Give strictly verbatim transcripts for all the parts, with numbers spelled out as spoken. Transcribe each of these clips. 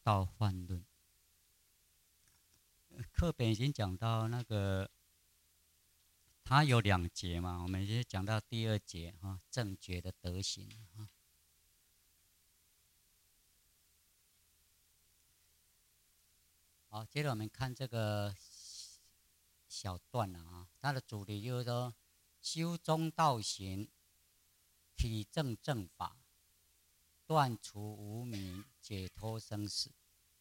道幻论。课本已经讲到那个，它有两节嘛，我们先讲到第二节哈，正觉的德行哈。好，接着我们看这个小段了啊，它的主题就是说，修中道行，体证正法，断除无明，解脱生死。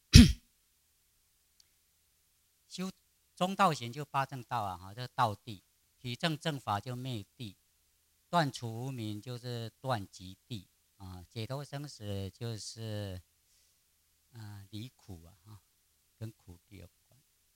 修中道行就八正道啊，哈，这个道地；体证正法就灭地；断除无明就是断极地啊；解脱生死就是啊离苦啊，哈，跟苦地有关。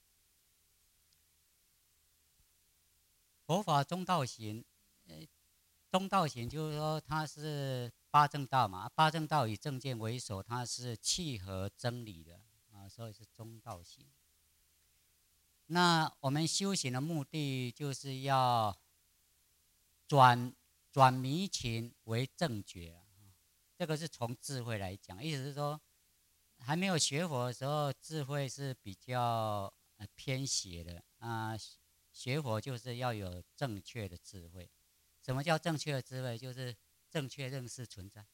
佛法中道行，呃，中道行就是说它是八正道嘛，八正道以正见为首，它是契合真理的啊，所以是中道行。那我们修行的目的就是要转转迷情为正觉，这个是从智慧来讲，意思是说，还没有学佛的时候，智慧是比较呃偏邪的啊。学佛就是要有正确的智慧。什么叫正确的智慧？就是正确认识存在。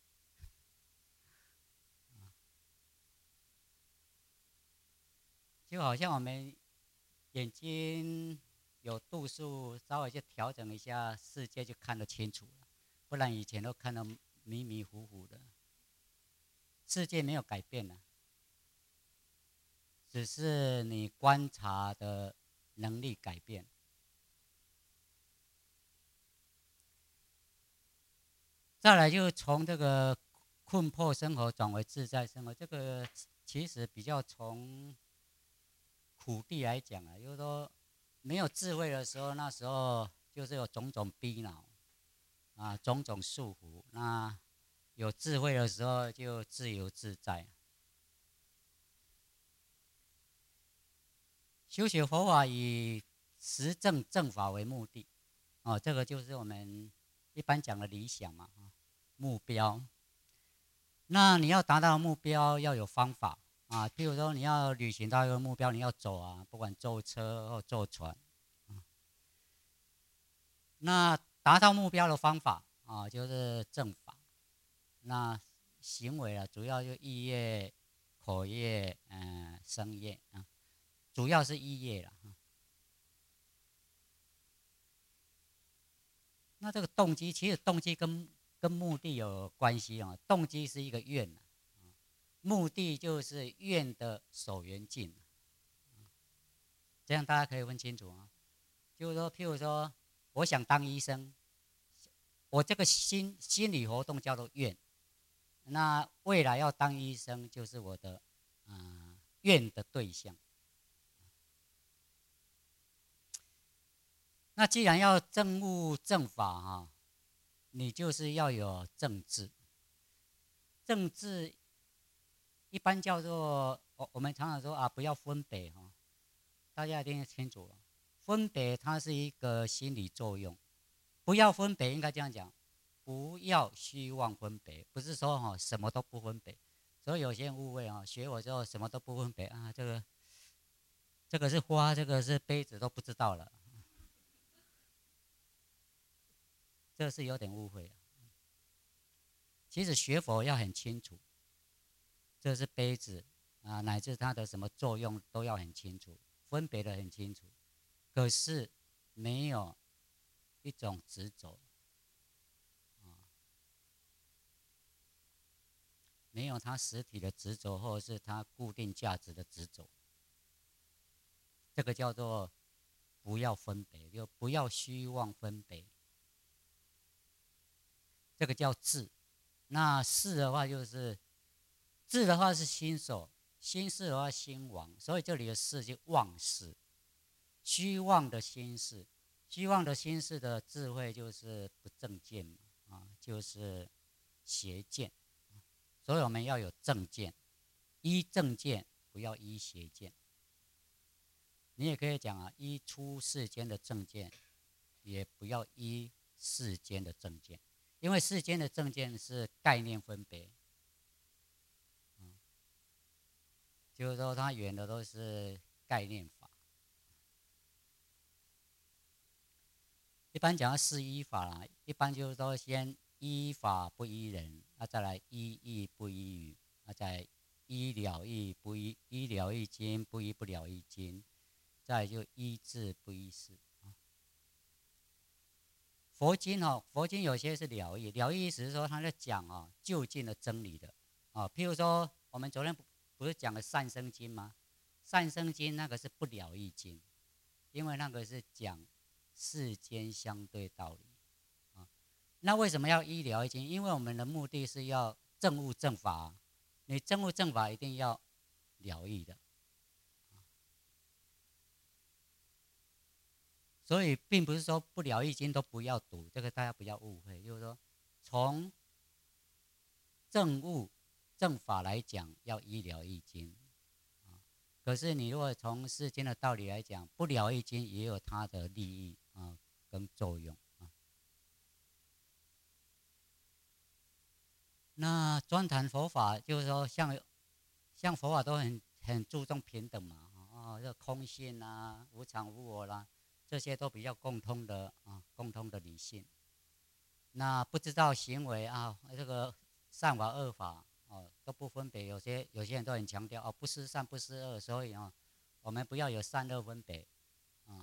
就好像我们眼睛有度数，稍微就调整一下，世界就看得清楚了。不然以前都看得迷迷糊糊的。世界没有改变了，只是你观察的能力改变。再来就从这个困迫生活转为自在生活，这个其实比较从苦地来讲啊，就是说没有智慧的时候，那时候就是有种种逼恼啊，种种束缚。那有智慧的时候就自由自在。修学佛法以实证正法为目的，哦，这个就是我们一般讲的理想嘛，目标。那你要达到目标，要有方法啊。譬如说，你要旅行到一个目标，你要走啊，不管坐车或坐船啊。那达到目标的方法啊，就是正法。那行为啊，主要就意业、口业、嗯、呃、身业啊，主要是意业了。那这个动机，其实动机跟跟目的有关系啊。动机是一个愿，目的就是愿的守缘境。这样大家可以分清楚啊。就是说，譬如说，我想当医生，我这个心心理活动叫做愿。那未来要当医生，就是我的啊愿的对象。那既然要证悟正法哈、啊，你就是要有正智。正智一般叫做我我们常常说啊，不要分别哈、啊，大家一定要清楚了。分别它是一个心理作用，不要分别应该这样讲，不要虚妄分别，不是说哈、啊、什么都不分别。所以有些人误会啊，学我之后什么都不分别啊，这个这个是花，这个是杯子都不知道了，这是有点误会了。其实学佛要很清楚，这是杯子啊，乃至它的什么作用都要很清楚，分别的很清楚。可是没有一种执着，啊，没有它实体的执着，或者是它固定价值的执着，这个叫做不要分别，就不要虚妄分别，这个叫智。那事的话就是智的话是心守，心事的话心王，所以这里的事就妄事，虚妄的心事，虚妄的心事的智慧就是不正见嘛，啊，就是邪见。所以我们要有正见，依正见，不要依邪见。你也可以讲啊，依出世间的正见，也不要依世间的正见，因为世间的正见是概念分别。 就是说它远的都是概念法。一般讲到四依法啦，一般就是说先依法不依人，啊再来依义不依语，啊再来依了义不依依了义经，不依不了义经，再来就依智不依事。佛经哦，佛经有些是了义，了义意思是说他在讲哦究竟的真理的啊、哦。譬如说我们昨天不不是讲了善生经吗？善生经那个是不了义经，因为那个是讲世间相对道理啊。那为什么要依了义经？因为我们的目的是要证悟正法，你证悟正法一定要了义的。所以并不是说不了义经都不要读，这个大家不要误会。就是说，从正悟正法来讲，要依了义经啊。可是你如果从世间的道理来讲，不了义经也有它的利益啊跟作用啊。那专谈佛法，就是说像像佛法都很很注重平等嘛，啊，这空性啊、无常无我啦。这些都比较共通的啊，共通的理性。那不知道行为啊，这个善法恶法哦都不分别，有些有些人都很强调哦，不是善不是恶，所以啊，我们不要有善恶分别啊。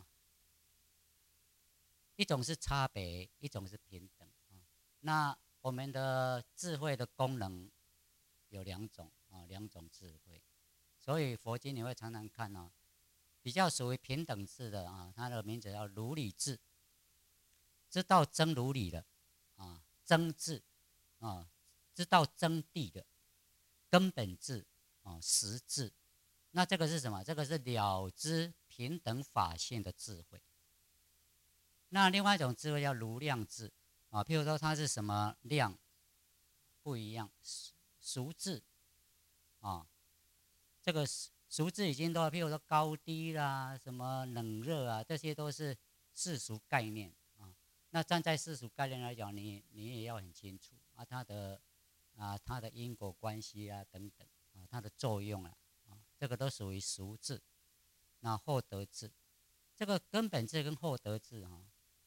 一种是差别，一种是平等啊。那我们的智慧的功能有两种啊，两种智慧，所以佛经你会常常看哦。比较属于平等智的啊，它的名字叫如理智，知道真如理的啊，真智啊，知道真谛的根本智啊，实智。那这个是什么？这个是了知平等法性的智慧。那另外一种智慧叫如量智啊，譬如说它是什么量不一样，俗智啊，这个俗智已经都，譬如说高低啦、什么冷热啊，这些都是世俗概念啊。那站在世俗概念来讲，你你也要很清楚啊，它的啊它的因果关系啊等等啊，它的作用啊啊，这个都属于俗智。那后得智，这个根本智跟后得智啊，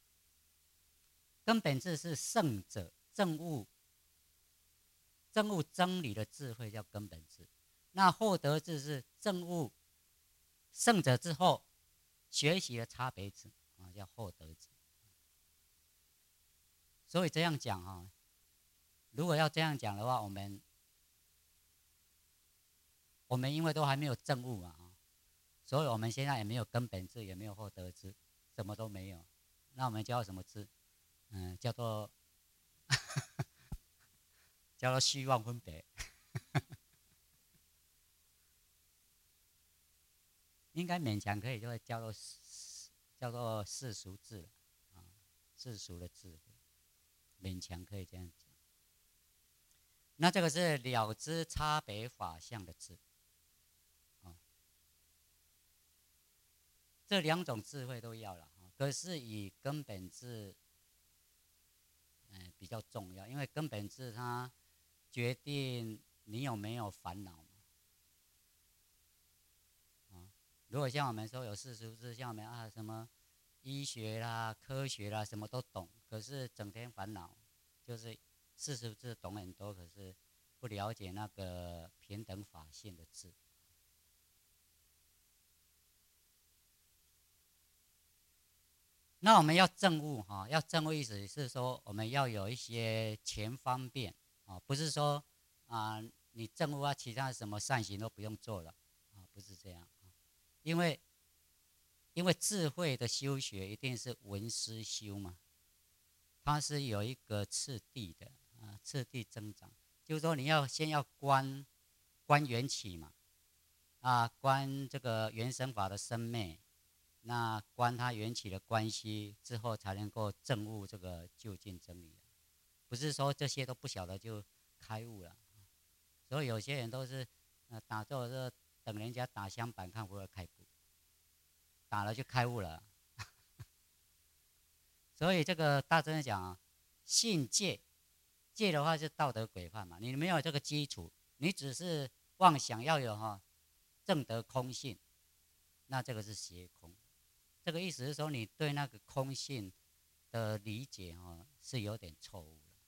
根本智是圣者证悟证悟真理的智慧叫根本智。那后得智是证悟圣者之后学习的差别智啊，叫后得智。所以这样讲哈、啊，如果要这样讲的话，我们我们因为都还没有证悟嘛啊，所以我们现在也没有根本智，也没有后得智，什么都没有。那我们叫什么智？嗯，叫做叫做虚妄分别。应该勉强可以，就会叫做叫做世俗智啊，世俗的智慧，勉强可以这样讲。那这个是了知差别法相的智啊，这两种智慧都要了啊。可是以根本智，嗯，比较重要，因为根本智它决定你有没有烦恼。如果像我们说有世俗智，像我们啊什么医学啦、科学啦，什么都懂，可是整天烦恼，就是世俗智懂很多，可是不了解那个平等法性的智。那我们要证悟哈，要证悟意思是说，我们要有一些前方便啊，不是说啊你证悟啊，其他什么善行都不用做了啊，不是这样。因为因为智慧的修学一定是闻思修嘛，它是有一个次第的啊，次第增长。就是说你要先要观观缘起嘛，啊，观这个原生法的生灭，那观它缘起的关系之后，才能够证悟这个究竟真理。不是说这些都不晓得就开悟了。所以有些人都是呃打坐的等人家打香板看会不会开悟，打了就开悟了。所以这个大真讲啊，信戒，戒的话是道德规范嘛，你没有这个基础，你只是妄想要有哈证得空性，那这个是邪空。这个意思是说，你对那个空性的理解哦，是有点错误的。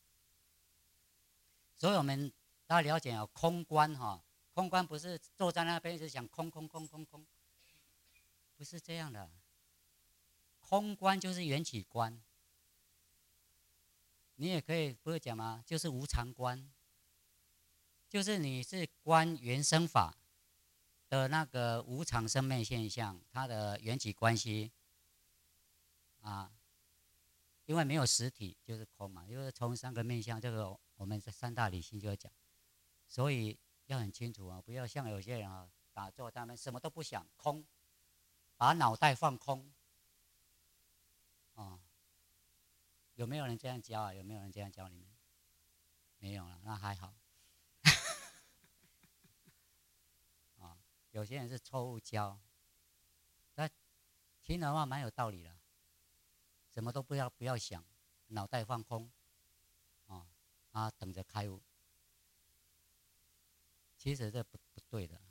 所以我们大家了解哦，空观哈，空观不是坐在那边就想空空空空空，不是这样的。空观就是缘起观，你也可以不是讲吗？就是无常观，就是你是观原生法的那个无常生灭现象，它的缘起关系啊，因为没有实体就是空嘛，就是从三个面向，这个我们这三大理性就要讲，所以要很清楚啊，不要像有些人啊打坐，他们什么都不想，空，把脑袋放空，啊，有没有人这样教啊？有没有人这样教你们？没有了，那还好。啊，有些人是错误教，但听的话蛮有道理的，什么都不要不要想，脑袋放空，啊啊，等着开悟。其实这不不对的。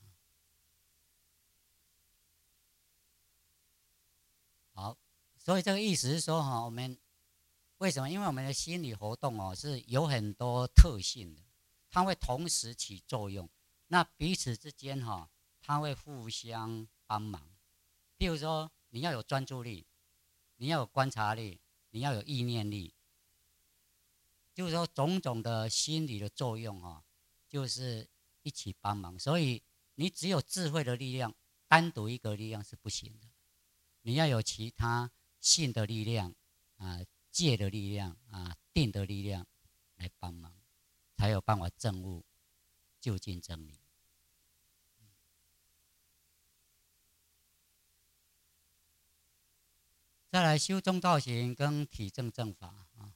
好，所以这个意思是说哈，我们为什么？因为我们的心理活动哦是有很多特性的，它会同时起作用，那彼此之间哈，它会互相帮忙。譬如说，你要有专注力，你要有观察力，你要有意念力，就是说种种的心理的作用哈，就是一起帮忙。所以你只有智慧的力量，单独一个力量是不行的。你要有其他性的力量啊、戒的力量啊、定的力量来帮忙，才有办法证悟究竟真理。再来修中道行跟体证正法啊，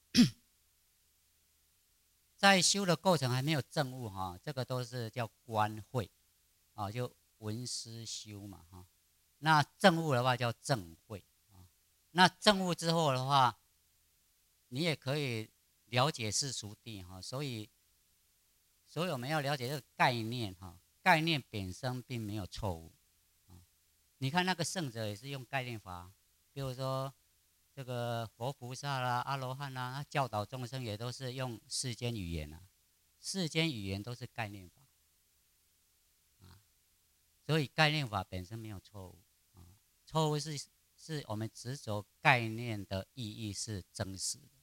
在修的过程还没有证悟哈，这个都是叫观慧啊，就闻思修嘛哈。那证悟的话叫正慧啊。那证悟之后的话，你也可以了解世俗谛哈，所以，所以我们要了解这个概念哈，概念本身并没有错误啊。你看那个圣者也是用概念法，比如说这个佛菩萨啦、阿罗汉啦，他教导众生也都是用世间语言啊，世间语言都是概念法啊，所以概念法本身没有错误啊，错误是是我们执着概念的意义是真实的。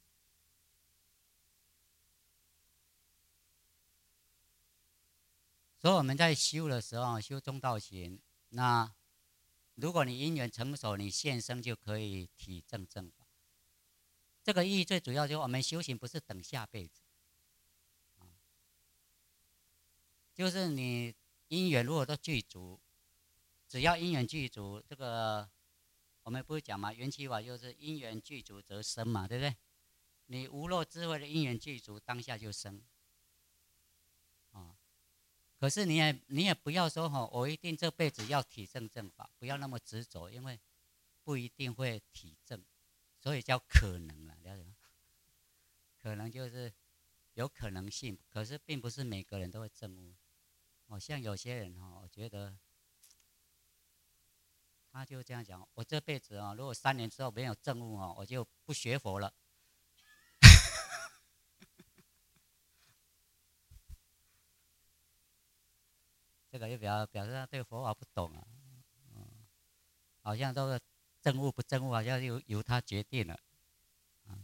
所以我们在修的时候，修中道行，那如果你因缘成熟，你现生就可以体证正法。这个意义最主要就是我们修行不是等下辈子，就是你因缘如果都具足，只要因缘具足，这个我们不是讲嘛，缘起法就是因缘具足则生嘛，对不对？你无漏智慧的因缘具足，当下就生啊。可是你也你也不要说哈，我一定这辈子要体证正法，不要那么执着，因为不一定会体证，所以叫可能啊，了解吗？可能就是有可能性，可是并不是每个人都会证悟。哦，像有些人哈，我觉得他就这样讲，我这辈子啊，如果三年之后没有证悟哦，我就不学佛了。这个就表表示他对佛法不懂啊，嗯，好像都是证悟不证悟，好像由由他决定了。嗯，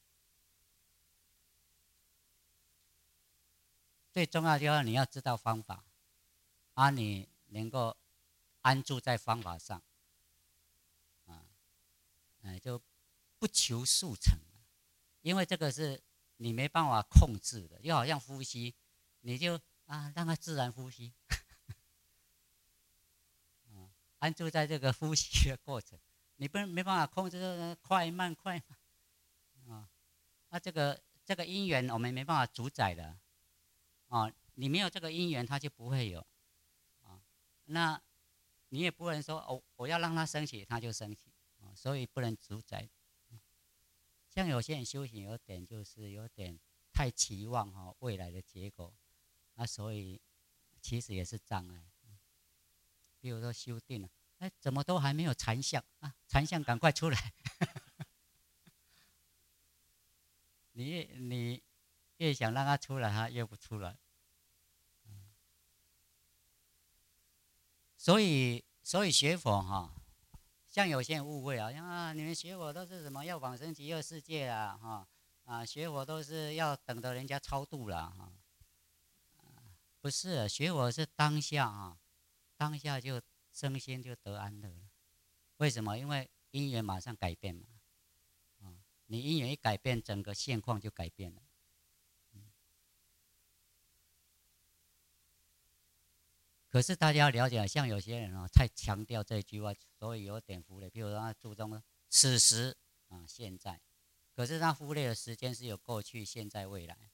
最重要就是你要知道方法，啊，你能够安住在方法上，啊，哎，就不求速成，因为这个是你没办法控制的，就好像呼吸，你就啊让它自然呼吸，啊，安住在这个呼吸的过程，你不能没办法控制快慢快慢，啊，那这个这个因缘我们没办法主宰的，啊，你没有这个因缘，它就不会有，啊，那你也不能说哦，我要让它升起，它就升起，啊，所以不能主宰。像有些人修行有点就是有点太期望哈、哦、未来的结果，那所以其实也是障碍。 比如说修定了，哎，怎么都还没有禅相啊？禅相赶快出来！你越你越想让他出来，他越不出来。所以，所以学佛哈，像有些人误会啊，啊，你们学佛都是什么要往生极乐世界啦，哈啊，学佛都是要等着人家超度啦，哈，不是，学佛是当下啊，当下就身心就得安乐了。为什么？因为因缘马上改变嘛，啊，你因缘一改变，整个现况就改变了。可是大家要了解，像有些人啊，太强调这句话，所以有点忽略。比如说他注重此时啊，现在，可是他忽略的时间是有过去、现在、未来，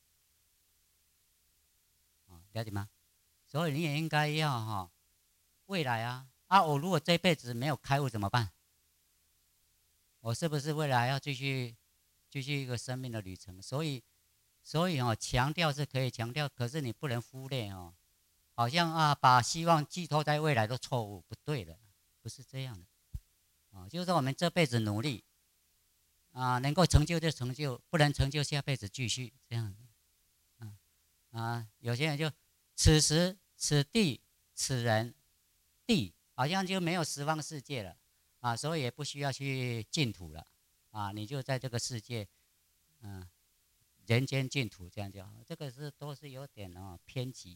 啊，了解吗？所以你也应该要哈，未来啊啊，我如果这辈子没有开悟怎么办？我是不是未来要继续继续一个生命的旅程？所以所以哦，强调是可以强调，可是你不能忽略哦。好像啊，把希望寄托在未来都错误，不对的，不是这样的啊。就是说，我们这辈子努力啊，能够成就就成就，不能成就下辈子继续这样子。啊啊，有些人就此时此地此人地，好像就没有十方世界了啊，所以也不需要去净土了啊，你就在这个世界，嗯、啊，人间净土这样就好。这个是都是有点啊偏激。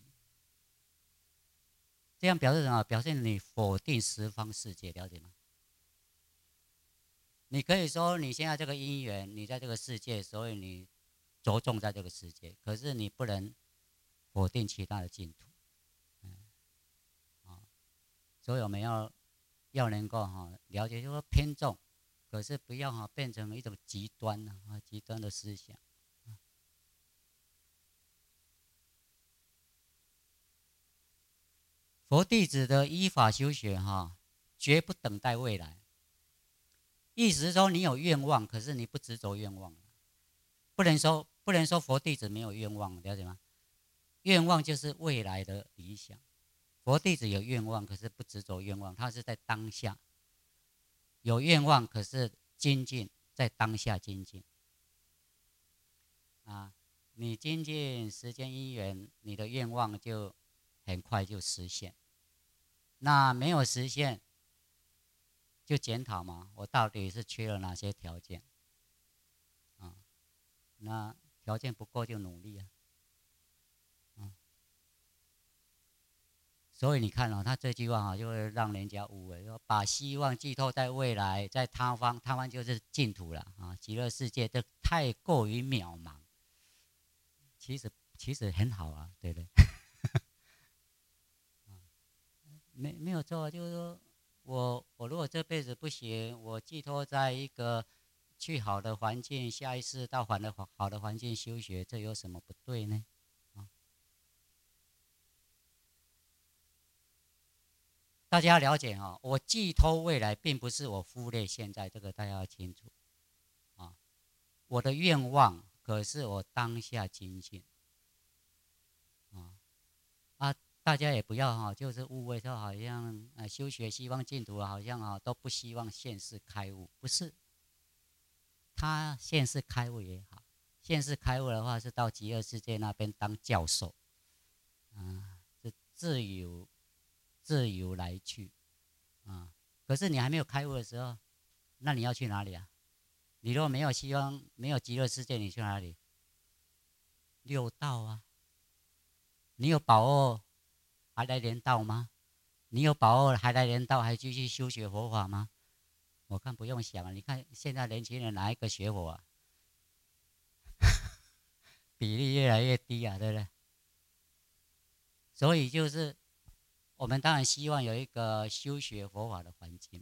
这样表示什么？表示你否定十方世界，了解吗？你可以说你现在这个因缘，你在这个世界，所以你着重在这个世界，可是你不能否定其他的净土。嗯，啊，所以我们要要能够哈了解，就说偏重，可是不要哈变成一种极端啊极端的思想。佛弟子的依法修学哈，绝不等待未来。意思是说，你有愿望，可是你不执着愿望，不能说不能说佛弟子没有愿望，了解吗？愿望就是未来的理想。佛弟子有愿望，可是不执着愿望，他是在当下有愿望，可是精进在当下精进啊。你精进时间因缘，你的愿望就很快就实现。那没有实现，就检讨嘛，我到底是缺了哪些条件啊？那条件不够就努力啊。嗯，所以你看哦，他这句话啊，就会让人家误会，说把希望寄托在未来，在他方，他方就是净土了啊，极乐世界，这太过于渺茫。其实其实很好啊，对不对？没没有错，就是说我我如果这辈子不行，我寄托在一个去好的环境，下一次到好的好的环境修学，这有什么不对呢？啊，大家要了解哈、哦，我寄托未来，并不是我忽略现在，这个大家要清楚啊。我的愿望，可是我当下精进啊啊，大家也不要哈、哦，就是误会说好像呃修学西方净土，好像啊、哦、都不希望现世开悟，不是。他现世开悟也好，现世开悟的话是到极乐世界那边当教授，啊，是自由自由来去啊。可是你还没有开悟的时候，那你要去哪里啊？你如果没有希望，没有极乐世界，你去哪里？六道啊。你有把握还来连道吗？你有把握还来连道，还继续修学佛法吗？我看不用想啊。你看现在年轻人哪一个学佛啊？比例越来越低啊，对不对？所以就是我们当然希望有一个修学佛法的环境，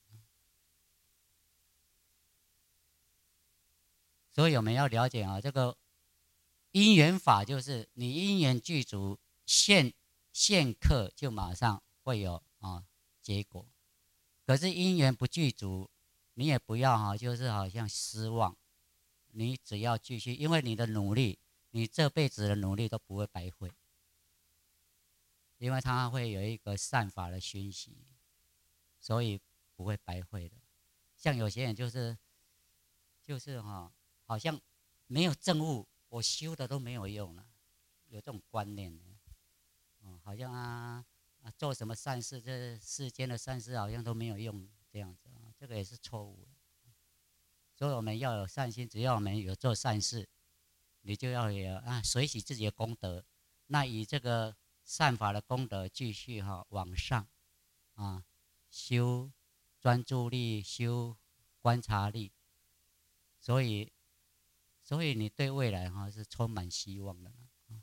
所以我们要了解啊，这个因缘法就是你因缘具足，现现刻就马上会有啊结果。可是因缘不具足，你也不要哈，就是好像失望，你只要继续，因为你的努力，你这辈子的努力都不会白费。 因为它会有一个善法的熏习，所以不会白费的。像有些人就是就是哈、哦，好像没有证悟，我修的都没有用了，有这种观念呢。哦，好像啊啊做什么善事，这世间的善事好像都没有用这样子啊，这个也是错误的。所以我们要有善心，只要我们有做善事，你就要有啊随喜自己的功德，那以这个善法的功德继续哈、哦、往上啊修专注力，修观察力，所以所以你对未来哈、哦、是充满希望的。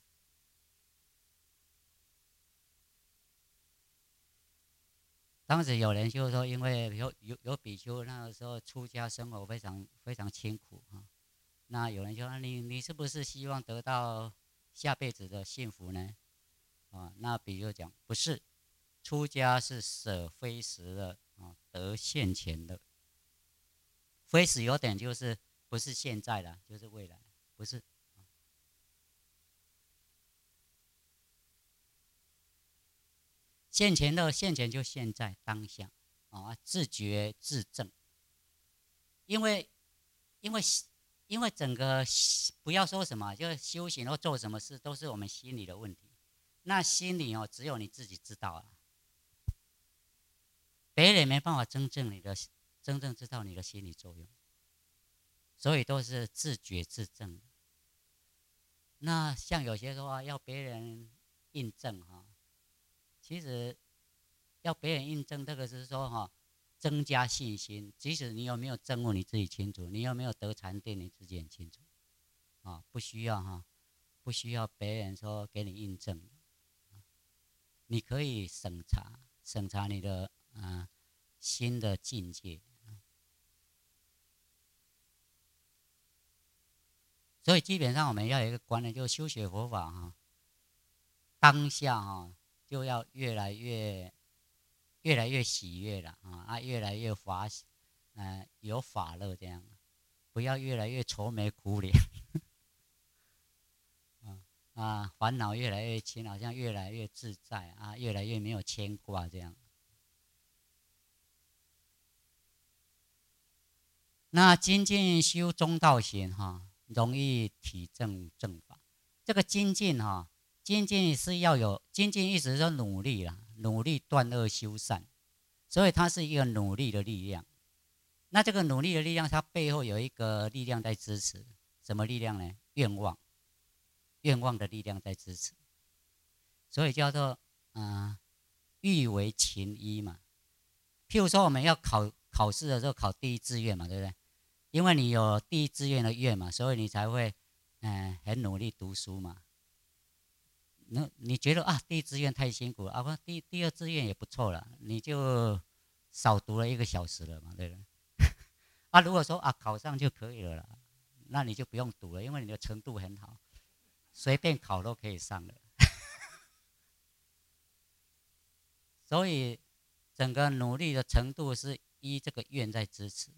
当时有人就说，因为有有有比丘那个时候出家生活非常非常清苦哈，那有人就说你你是不是希望得到下辈子的幸福呢？啊，那比丘讲不是，出家是舍非时的啊，得现前的。非时有点就是不是现在了，就是未来，不是。现前的现前就现在当下啊，自觉自正。因为因为因为整个不要说什么，就是修行或做什么事，都是我们心里的问题。那心里哦，只有你自己知道啊，别人没办法真正你的真正知道你的心理作用，所以都是自觉自正。那像有些说要别人印证哈，其实要别人印证这个是说哈，增加信心。即使你有没有证悟你自己清楚，你有没有得禅定你自己很清楚啊，不需要哈，不需要别人说给你印证，你可以审查审查你的啊新的境界。所以基本上我们要有一个观念，就是修学佛法哈，当下哈就要越来越越来越喜悦了啊，啊越来越法喜，呃有法乐这样，不要越来越愁眉苦脸啊啊烦恼越来越轻，好像越来越自在啊，越来越没有牵挂这样。那精进修中道行哈，容易体证正法。这个精进哈，精进是要有精进，意思是说努力啦，努力断恶修善，所以它是一个努力的力量。那这个努力的力量，它背后有一个力量在支持，什么力量呢？愿望，愿望的力量在支持，所以叫做啊，欲为情一嘛。譬如说，我们要考考试的时候考第一志愿嘛，对不对？因为你有第一志愿的愿嘛，所以你才会嗯、呃、很努力读书嘛。那你觉得啊，第一志愿太辛苦了啊，不，第第二志愿也不错了，你就少读了一个小时了嘛，对不对？啊，如果说啊考上就可以了啦，那你就不用读了，因为你的程度很好，随便考都可以上了。所以整个努力的程度是依这个愿在支持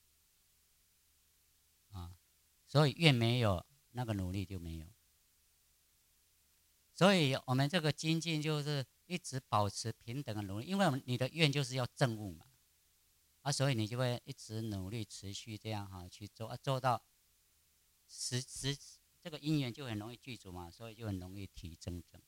啊，所以愿没有，那个努力就没有。所以我们这个精进就是一直保持平等的努力，因为你的愿就是要证悟嘛，啊，所以你就会一直努力持续这样哈去做，啊，做到实实这个因缘就很容易具足嘛，所以就很容易提增正。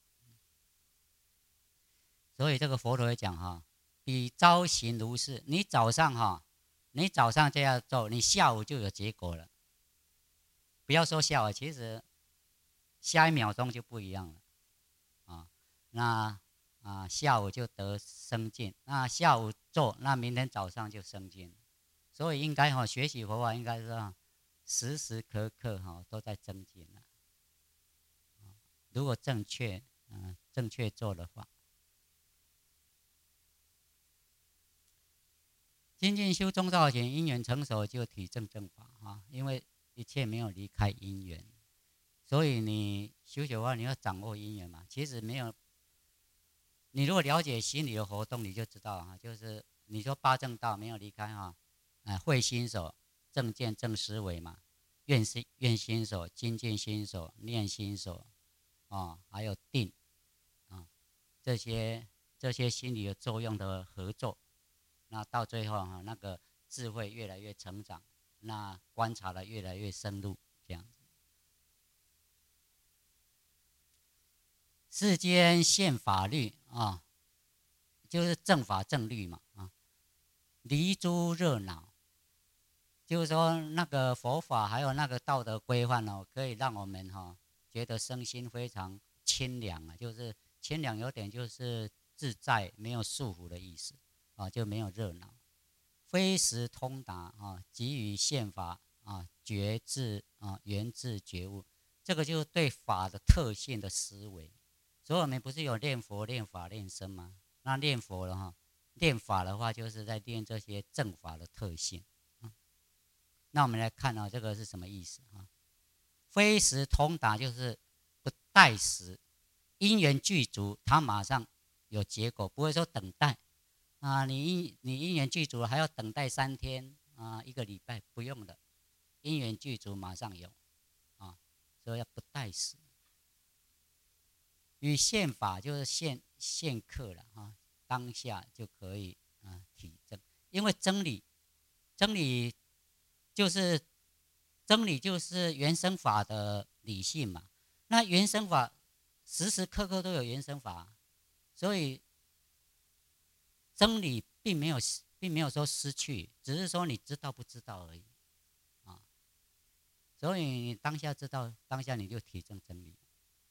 所以这个佛陀会讲哈，比朝行如是，你早上哈，你早上这样做，你下午就有结果了。不要说下午，其实下一秒钟就不一样了啊。那啊下午就得生进，那下午做，那明天早上就生进。所以应该哈学习佛法应该是啊时时刻刻哈都在增进了。如果正确嗯、呃、正确做的话，精进修中道行，因缘成熟就体证正法哈，因为一切没有离开因缘。所以你修学的话，你要掌握因缘嘛。其实没有，你如果了解心理的活动，你就知道哈，就是你说八正道没有离开哈，呃，慧心手、正见、正思维嘛，愿心愿心手、精进心手、念心手，啊、哦，还有定啊。 这些这些心理的作用的合作，那到最后哈、啊，那个智慧越来越成长，那观察的越来越深入，这样子。世间现法律啊，就是正法正律嘛啊，离诸热闹，就是说那个佛法还有那个道德规范哦，可以让我们哈、哦、觉得身心非常清凉啊，就是清凉有点就是自在，没有束缚的意思啊，就没有热闹。非时通达啊，给予宪法啊，觉智啊，源自觉悟，这个就是对法的特性的思维。所以我们不是有练佛、练法、练身吗？那练佛了哈，练法的话就是在练这些正法的特性。啊、那我们来看啊，这个是什么意思啊？非时通达就是不待时，因缘具足，它马上有结果，不会说等待。啊，你因你因缘具足了，还要等待三天啊，一个礼拜不用的，因缘具足马上有啊，所以要不待时。与现法就是现现刻了啊，当下就可以啊体证，因为真理真理就是真理就是原生法的理性嘛，那原生法时时刻刻都有原生法，所以真理并没有并没有说失去，只是说你知道不知道而已啊。所以你当下知道，当下你就体证真理。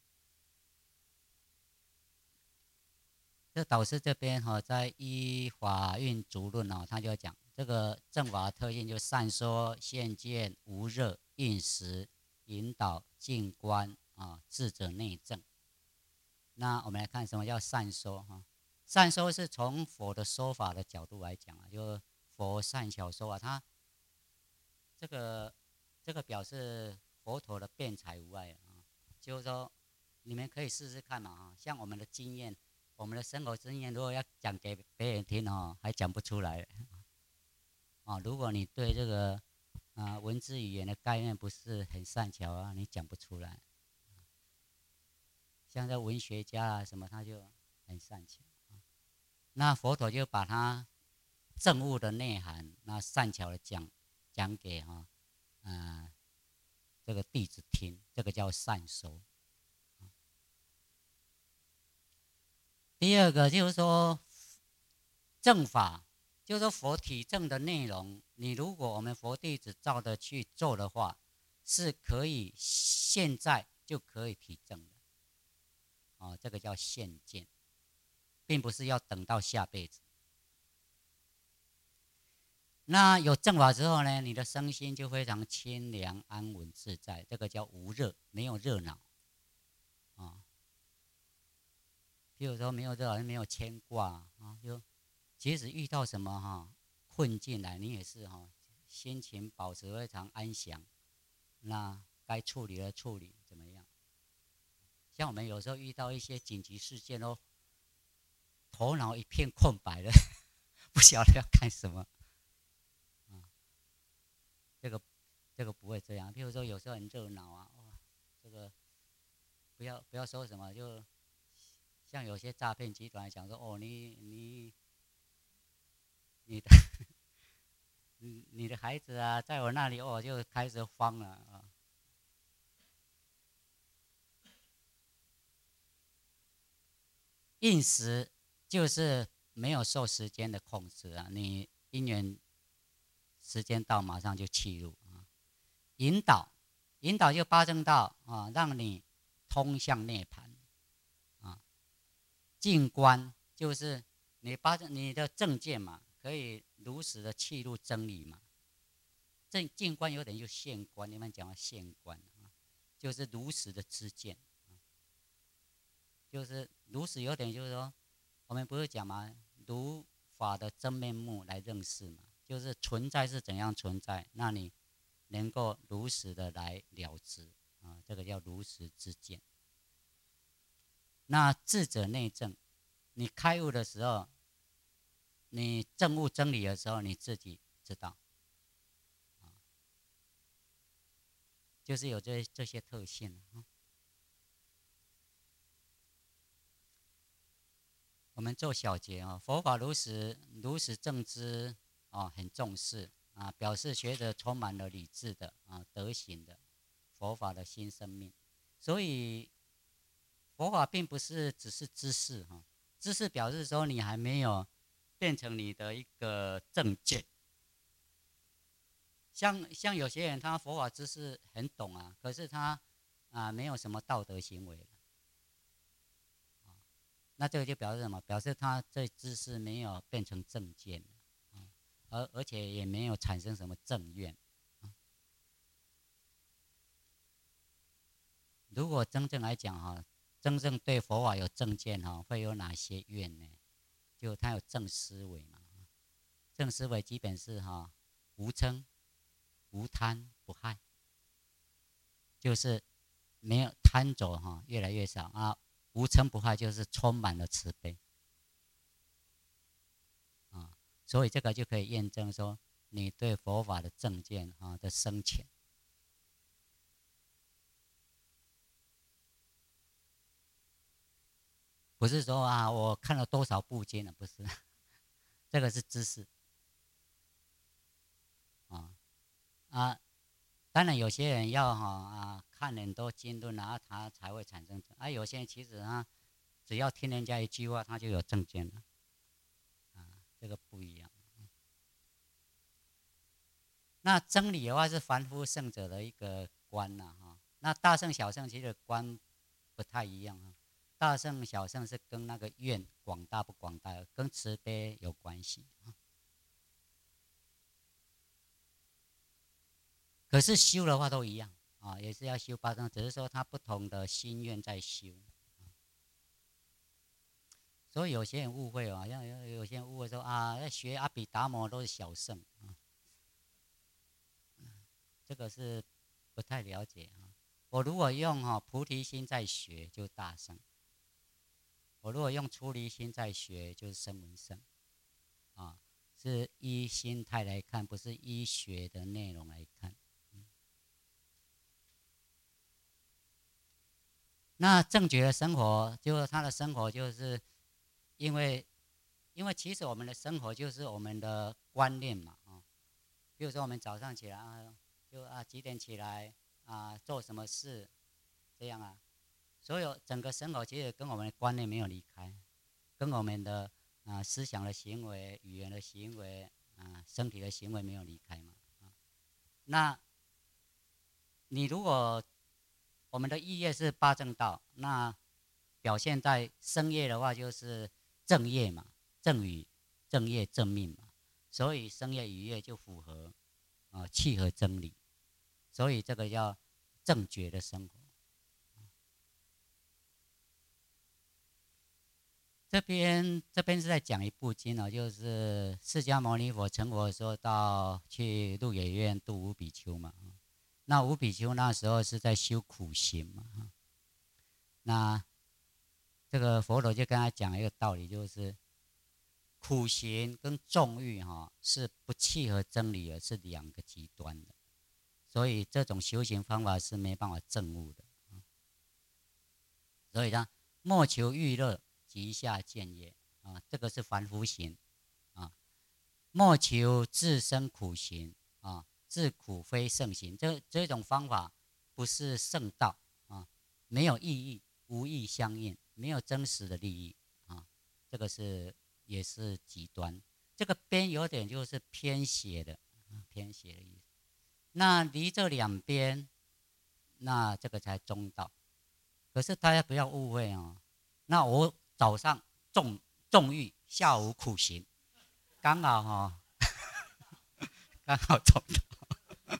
这导师这边哈、哦，在依法运足论哦，他就讲这个正法的特性，就善说、现见、无热、应时、引导、静观啊，智者内证。那我们来看什么叫善说哈？善说是从佛的说法的角度来讲啊，就佛善巧说啊，他这个这个表示佛陀的辩才无碍啊，就是说你们可以试试看嘛啊，像我们的经验，我们的生活经验，如果要讲给别人听哦，还讲不出来啊。如果你对这个啊文字语言的概念不是很善巧啊，你讲不出来。像这文学家啊什么，他就很善巧啊。那佛陀就把他正悟的内涵，那善巧的讲讲给哈啊、呃、这个弟子听，这个叫善说。第二个就是说正法，就是说佛体证的内容，你如果我们佛弟子照着去做的话，是可以现在就可以体证的。哦，这个叫现见，并不是要等到下辈子。那有正法之后呢，你的身心就非常清凉、安稳、自在，这个叫无热，没有热恼啊。譬如说没有热恼，没有牵挂啊，就即使遇到什么哈困境来，你也是哈心情保持非常安详。那该处理的处理怎么样？像我们有时候遇到一些紧急事件哦，头脑一片空白了，不晓得要干什么啊。这个这个不会这样。譬如说有时候很热闹啊，哇，这个不要不要说什么，就像有些诈骗集团讲说，哦，你你你的你的孩子啊，在我那里哦，就开始慌了啊。应时就是没有受时间的控制啊，你因缘时间到，马上就契入啊。引导，引导就八正道啊，让你通向涅槃啊。静观就是你八正你的正见嘛，可以如实的契入真理嘛。正静观有点就现观，你们讲的现观啊，就是如实的知见，就是如实有点就是说，我们不是讲嘛，如法的真面目来认识嘛，就是存在是怎样存在，那你能够如实的来了知啊，这个叫如实知见。那智者内证，你开悟的时候，你证悟真理的时候，你自己知道，啊，就是有这这些特性啊。 我们做小结啊，佛法如实如实正知啊，很重视啊，表示学者充满了理智的啊德行的佛法的新生命。所以佛法并不是只是知识哈，知识表示说你还没有变成你的一个正见。像像有些人他佛法知识很懂啊，可是他啊没有什么道德行为，那这个就表示什么？表示他这知识没有变成正见，啊，而而且也没有产生什么正愿。如果真正来讲哈，真正对佛法有正见哈，会有哪些愿呢？就他有正思维嘛，正思维基本是哈无嗔、无贪、不害，就是没有贪着哈，越来越少啊。无嗔不害就是充满了慈悲啊，所以这个就可以验证说你对佛法的正见啊的深浅。不是说啊我看了多少部经了，不是，这个是知识啊啊。当然有些人要哈啊看很多经论啊，他才会产生啊。有些人其实啊，只要听人家一句话，他就有正见了啊，这个不一样。那真理的话是凡夫圣者的一个观呐哈，那大圣小圣其实观不太一样啊。大圣小圣是跟那个愿广大不广大，跟慈悲有关系啊。可是修的话都一样啊，也是要修八正，只是说他不同的心愿在修。所以有些人误会啊，像有有些人误会说啊，要学阿毗达摩都是小圣啊，这个是不太了解啊。我如果用哈菩提心在学，就大圣；我如果用出离心在学，就是声闻圣啊，是依心态来看，不是依学的内容来看。那正觉的生活，就是他的生活，就是因为，因为其实我们的生活就是我们的观念嘛，啊，比如说我们早上起来啊，就啊几点起来啊，做什么事，这样啊，所有整个生活其实跟我们的观念没有离开，跟我们的啊思想的行为、语言的行为啊、身体的行为没有离开嘛，啊，那你如果我们的意业是八正道，那表现在生业的话就是正业嘛，正语、正业、正命嘛，所以生业语业就符合啊、呃，契合真理，所以这个叫正觉的生活。这边这边是在讲一部经哦，就是释迦牟尼佛成佛的时候到去鹿野苑度五比丘嘛，那五比丘那时候是在修苦行嘛，那这个佛陀就跟他讲一个道理，就是苦行跟纵欲哈是不契合真理的，是两个极端的，所以这种修行方法是没办法证悟的。所以呢，莫求欲乐，即下见也啊，这个是凡夫行啊。莫求自身苦行啊，自苦非圣行，这这种方法不是圣道啊，没有意义，无义相应，没有真实的利益啊，这个是也是极端。这个边有点就是偏斜的，啊、偏斜的意思。那离这两边，那这个才中道。可是大家不要误会哦，那我早上重重欲，下午苦行，刚好哈、哦，刚好中道。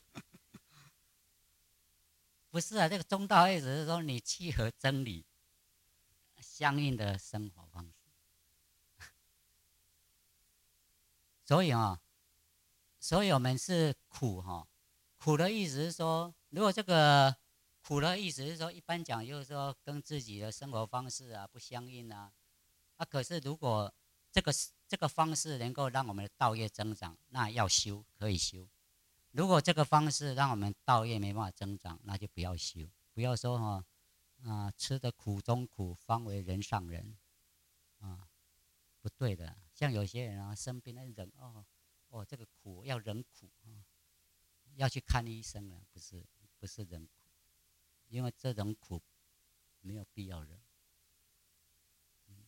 不是啊，这个中道意思是说你契合真理相应的生活方式。所以啊、哦，所以我们是苦哈、哦，苦的意思是说，如果这个苦的意思是说，一般讲就是说跟自己的生活方式啊不相应啊，啊可是如果这个这个方式能够让我们的道业增长，那要修可以修。如果这个方式让我们道业没办法增长，那就不要修。不要说哈啊、呃吃的苦中苦，方为人上人啊。 对的。像有些人啊，生病那忍哦哦，这个苦要忍苦啊，要去看医生了，不是不是忍苦，因为这种苦没有必要忍。嗯，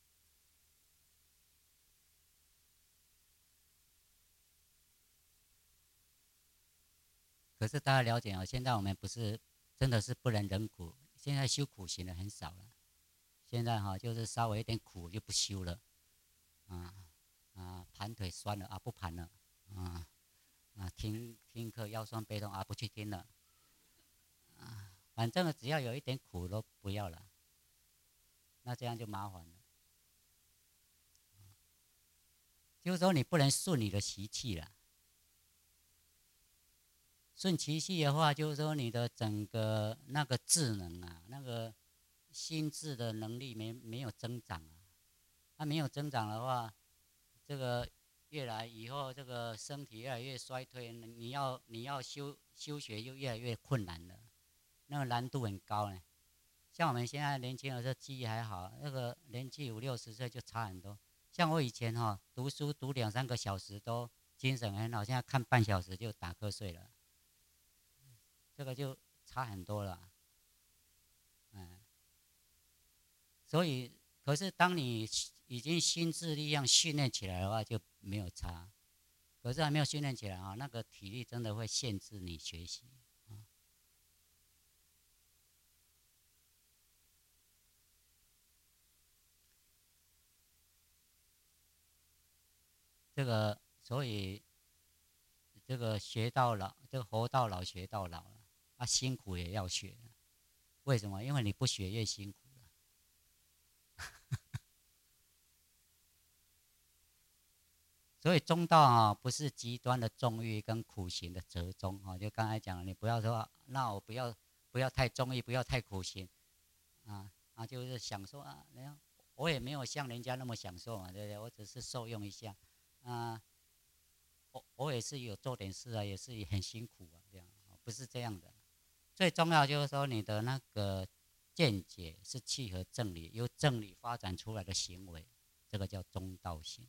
可是大家了解啊，现在我们不是真的是不能忍苦，现在修苦行的很少了。现在哈、就是稍微一点苦就不修了，啊啊，盘腿酸了啊，不盘了，啊啊，听听课腰酸背痛啊，不去听了，啊，反正只要有一点苦都不要了，那这样就麻烦了。就是说你不能顺你的习气了，顺习气的话，就是说你的整个那个智能啊，那个心智的能力没没有增长啊，它没有增长的话，这个越来以后这个身体越来越衰退，你要你要修修学又越来越困难了，那个难度很高呢。像我们现在年轻人这记忆还好，那个年纪五六十岁就差很多。像我以前哈、读书读两三个小时都精神很好，现在看半小时就打瞌睡了，这个就差很多了。嗯，所以可是当你已经心智力量训练起来的话，就没有差。可是还没有训练起来啊，那个体力真的会限制你学习啊。这个所以这个学到老，这个活到老学到老了啊，辛苦也要学。为什么？因为你不学越辛苦了。所以中道啊，不是极端的纵欲跟苦行的折中啊。就刚才讲了，你不要说，那我不要不要太纵欲，不要太苦行啊啊，就是享受啊。那样我也没有像人家那么享受嘛，对不对？我只是受用一下啊。我我也是有做点事啊，也是很辛苦啊，这样不是这样的。最重要就是说你的那个见解是契合正理，由正理发展出来的行为，这个叫中道行。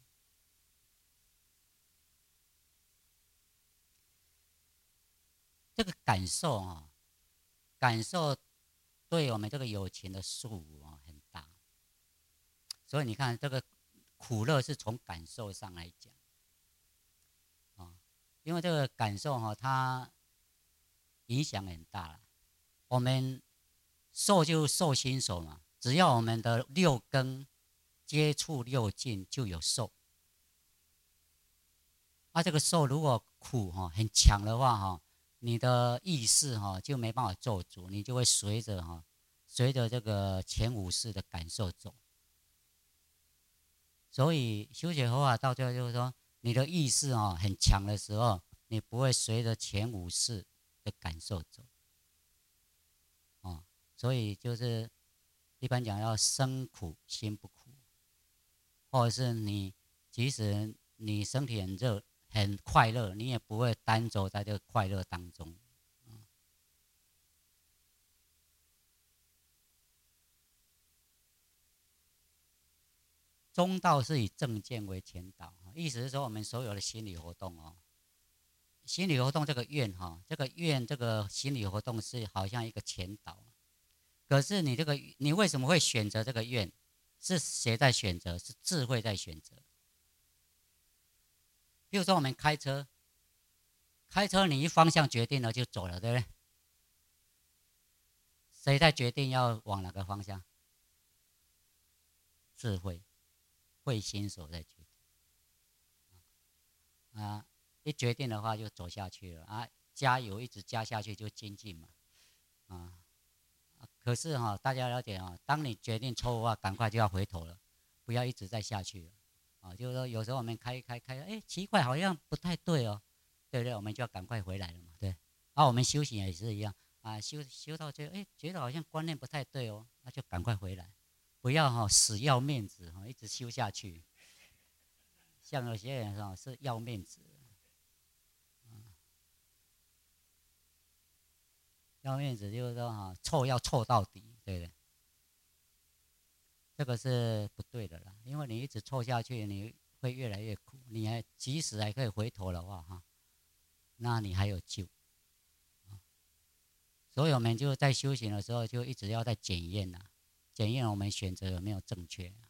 这个感受啊，感受对我们这个友情的束缚啊很大。所以你看，这个苦乐是从感受上来讲啊，因为这个感受哈、它影响很大了。我们受就受心手嘛，只要我们的六根接触六境，就有受。啊，这个受如果苦哈、很强的话哈、你的意识哈、就没办法做主，你就会随着哈、随着这个前五识的感受走。所以修学佛法到最后就是说，你的意识哦很强的时候，你不会随着前五识的感受走。哦，所以就是一般讲要身苦心不苦，或者是你即使你身体很热很快乐，你也不会单走在这个快乐当中。中道是以正见为前导，意思是说我们所有的心理活动哦，心理活动这个愿哈，这个愿这个心理活动是好像一个前导。可是你这个你为什么会选择这个愿？是谁在选择？是智慧在选择。比如说我们开车，开车你一方向决定了就走了，对不对？谁在决定要往哪个方向？智慧，慧心所在决定啊。一决定的话就走下去了啊，加油一直加下去就精进嘛啊。可是哈、大家了解啊，当你决定错误的话，赶快就要回头了，不要一直在下去了啊。就是说，有时候我们开开开，哎，奇怪，好像不太对哦，对不对？我们就要赶快回来了嘛，对。啊，我们修行也是一样啊，修修到最后，哎，觉得好像观念不太对哦，那就赶快回来，不要哈、死要面子哈、一直修下去。像有些人哈、是要面子，要面子就是说哈、臭要臭到底，对不对？ 这个是不对的啦，因为你一直错下去，你会越来越苦。你还即使还可以回头的话，哈，那你还有救。所以我们就在修行的时候，就一直要在检验呐，检验我们选择有没有正确啊。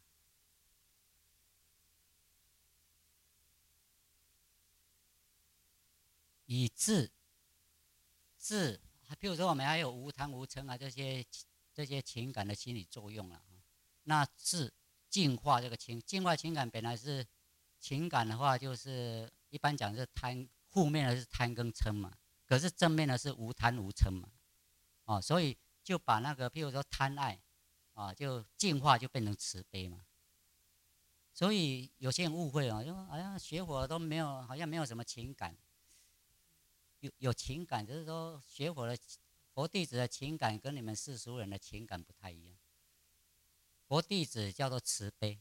以智智，譬如说我们还有无贪无嗔啊，这些这些情感的心理作用啊。那智净化这个情，净化情感本来是情感的话，就是一般讲是贪，负面的是贪跟嗔嘛，可是正面的是无贪无嗔嘛，哦，所以就把那个譬如说贪爱啊，就净化就变成慈悲嘛。所以有些人误会啊，因为好像学佛都没有，好像没有什么情感。有有情感，就是说学佛的佛弟子的情感跟你们世俗人的情感不太一样。佛弟子叫做慈悲，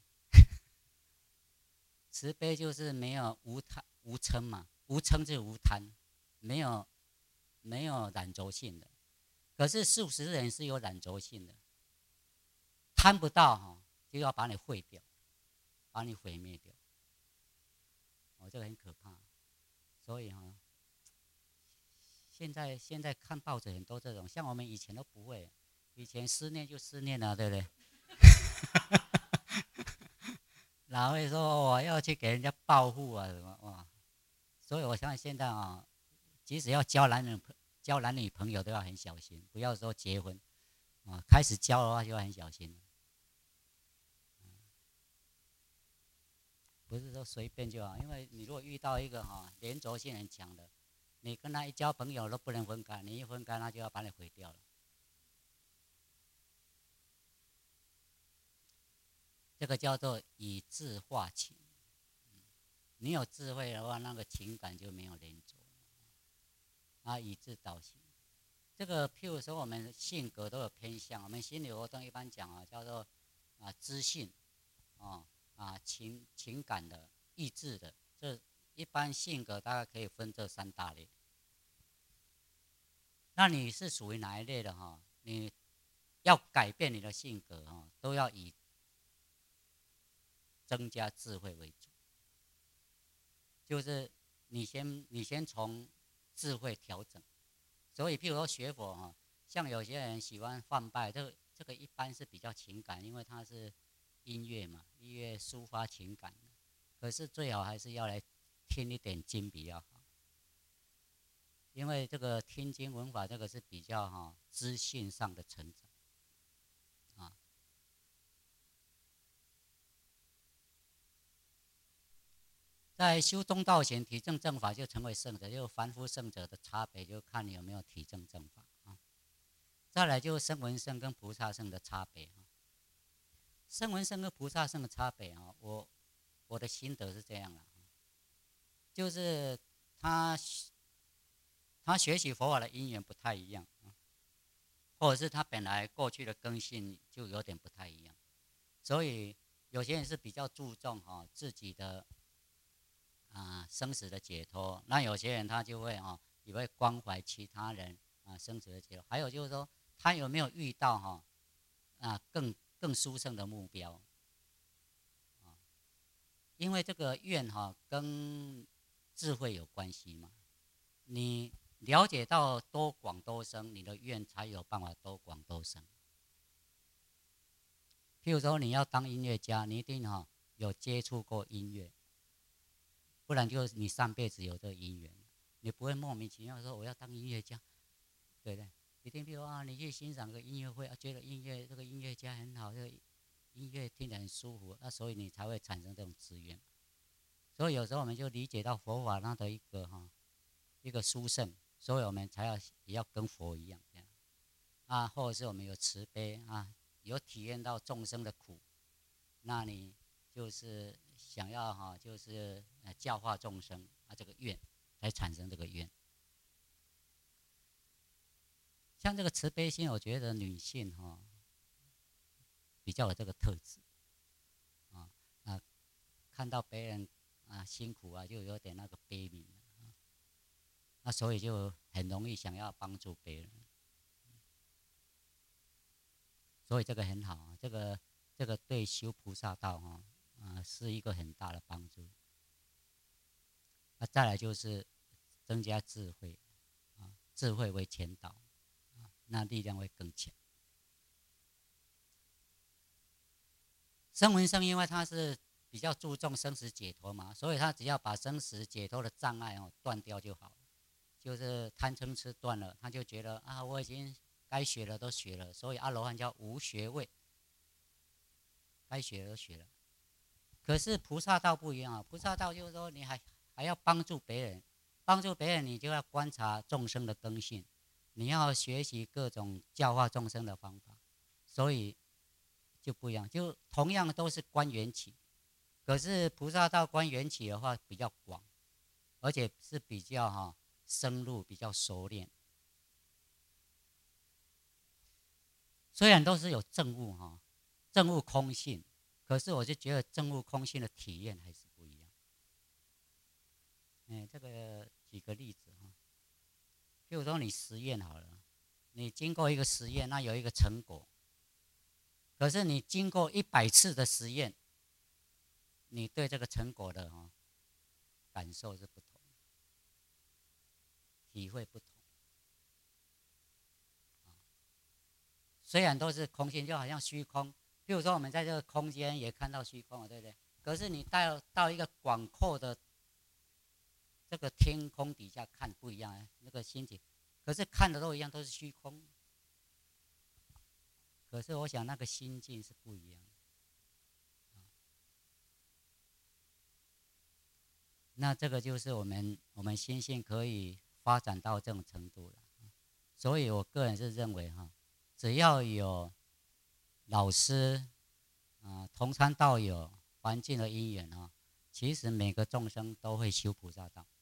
慈悲就是没有无贪无嗔嘛，无嗔就是无贪，没有没有染浊性的。可是素食人是有染浊性的，贪不到哈，就要把你毁掉，把你毁灭掉。哦，这个很可怕。所以哈，现在现在看报纸很多这种，像我们以前都不会，以前思念就思念了，对不对？哪会说我要去给人家报复啊什么哇？所以我相信现在啊，即使要交男女交男女朋友都要很小心，不要说结婚啊，开始交的话就要很小心，不是说随便就好，因为你如果遇到一个哈连轴性很强的，你跟他一交朋友都不能分开，你一分开他就要把你毁掉了。这个叫做以智化情。你有智慧的话，那个情感就没有连轴啊，以智导行。这个譬如说我们性格都有偏向，我们心理活动一般讲啊，叫做啊知性，哦啊情情感的、意志的，这一般性格大概可以分这三大类。那你是属于哪一类的哈？你要改变你的性格哈，都要以增加智慧为主，就是你先你先从智慧调整。所以譬如说学佛哈，像有些人喜欢放拜，这个这个一般是比较情感，因为它是音乐嘛，音乐抒发情感的。可是最好还是要来听一点经比较好，因为这个听经闻法这个是比较哈知性上的成长啊。在修中道前，体证正法就成为圣者，就凡夫圣者的差别，就看你有没有体证正法啊。再来就是声闻圣跟菩萨圣的差别啊。声闻圣跟菩萨圣的差别啊，我我的心得是这样啊，就是他他学习佛法的因缘不太一样啊，或者是他本来过去的根性就有点不太一样，所以有些人是比较注重哈自己的啊生死的解脱，那有些人他就会啊也会关怀其他人啊生死的解脱，还有就是说他有没有遇到哈啊更更殊胜的目标啊，因为这个愿哈跟智慧有关系嘛，你了解到多广多深，你的愿才有办法多广多深。譬如说你要当音乐家，你一定哈有接触过音乐，不然就是你上辈子有这个因缘，你不会莫名其妙说我要当音乐家，对不对？一定比如啊，你去欣赏个音乐会啊，觉得音乐这个音乐家很好，这个音乐听得很舒服，那所以你才会产生这种资源。所以有时候我们就理解到佛法它的一个哈一个殊胜，所以我们才要也要跟佛一样这样啊，或者是我们有慈悲啊，有体验到众生的苦，那你就是想要哈，就是呃教化众生啊，这个愿才产生这个愿。像这个慈悲心，我觉得女性哈比较有这个特质啊啊，看到别人啊辛苦啊，就有点那个悲悯啊，那所以就很容易想要帮助别人，所以这个很好啊，这个这个对修菩萨道哈、哦，啊、呃，是一个很大的帮助。啊，再来就是增加智慧，啊，智慧为前导，啊，那力量会更强。声闻圣因为他是比较注重生死解脱嘛，所以他只要把生死解脱的障碍哦断掉就好了，就是贪嗔痴断了，他就觉得啊，我已经该学的都学了，所以阿罗汉叫无学位，该学的都学了。可是菩萨道不一样啊，菩萨道就是说你还还要帮助别人，帮助别人你就要观察众生的根性，你要学习各种教化众生的方法，所以就不一样。就同样都是观缘起，可是菩萨道观缘起的话比较广，而且是比较哈、哦、深入，比较熟练。虽然都是有证悟哈、哦，证悟空性，可是我就觉得证悟空性的体验还是不一样。哎，这个举个例子哈，譬如说你实验好了，你经过一个实验，那有一个成果，可是你经过一百次的实验，你对这个成果的哈、哦、感受是不同，体会不同。虽然都是空性，就好像虚空。譬如说，我们在这个空间也看到虚空了，对不对？可是你到到一个广阔的这个天空底下看不一样，那个心情，可是看的都一样，都是虚空。可是我想那个心境是不一样的。那这个就是我们我们心性可以发展到这种程度了。所以我个人是认为哈，只要有老师啊、同参道友、环境的因缘啊，其实每个众生都会修菩萨道。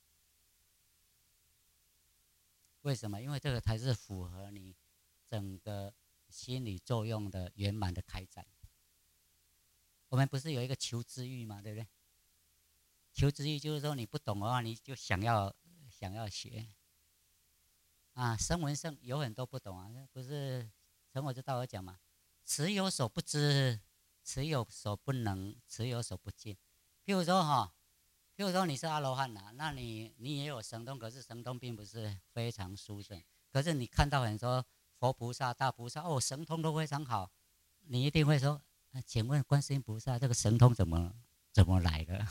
为什么？因为这个才是符合你整个心理作用的圆满的开展。我们不是有一个求知欲吗？对不对？求知欲就是说你不懂的话，你就想要想要学。啊，声闻圣有很多不懂啊，不是陈我就道有讲嘛，持有所不知，持有所不能，持有所不见。譬如说哈，譬如说你是阿罗汉呐、啊，那你你也有神通，可是神通并不是非常殊胜。可是你看到很多佛菩萨、大菩萨哦，神通都非常好，你一定会说，啊、请问观世音菩萨这个神通怎么怎么来的？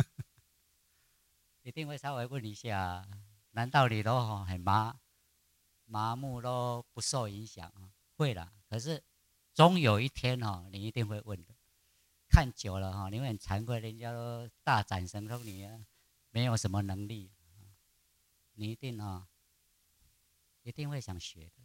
一定会稍微问一下，难道你都很麻麻木都不受影响啊？会啦，可是终有一天哈、哦，你一定会问的。看久了哈、哦，你会很惭愧，人家都大展神通，你没有什么能力，你一定啊、哦，一定会想学的。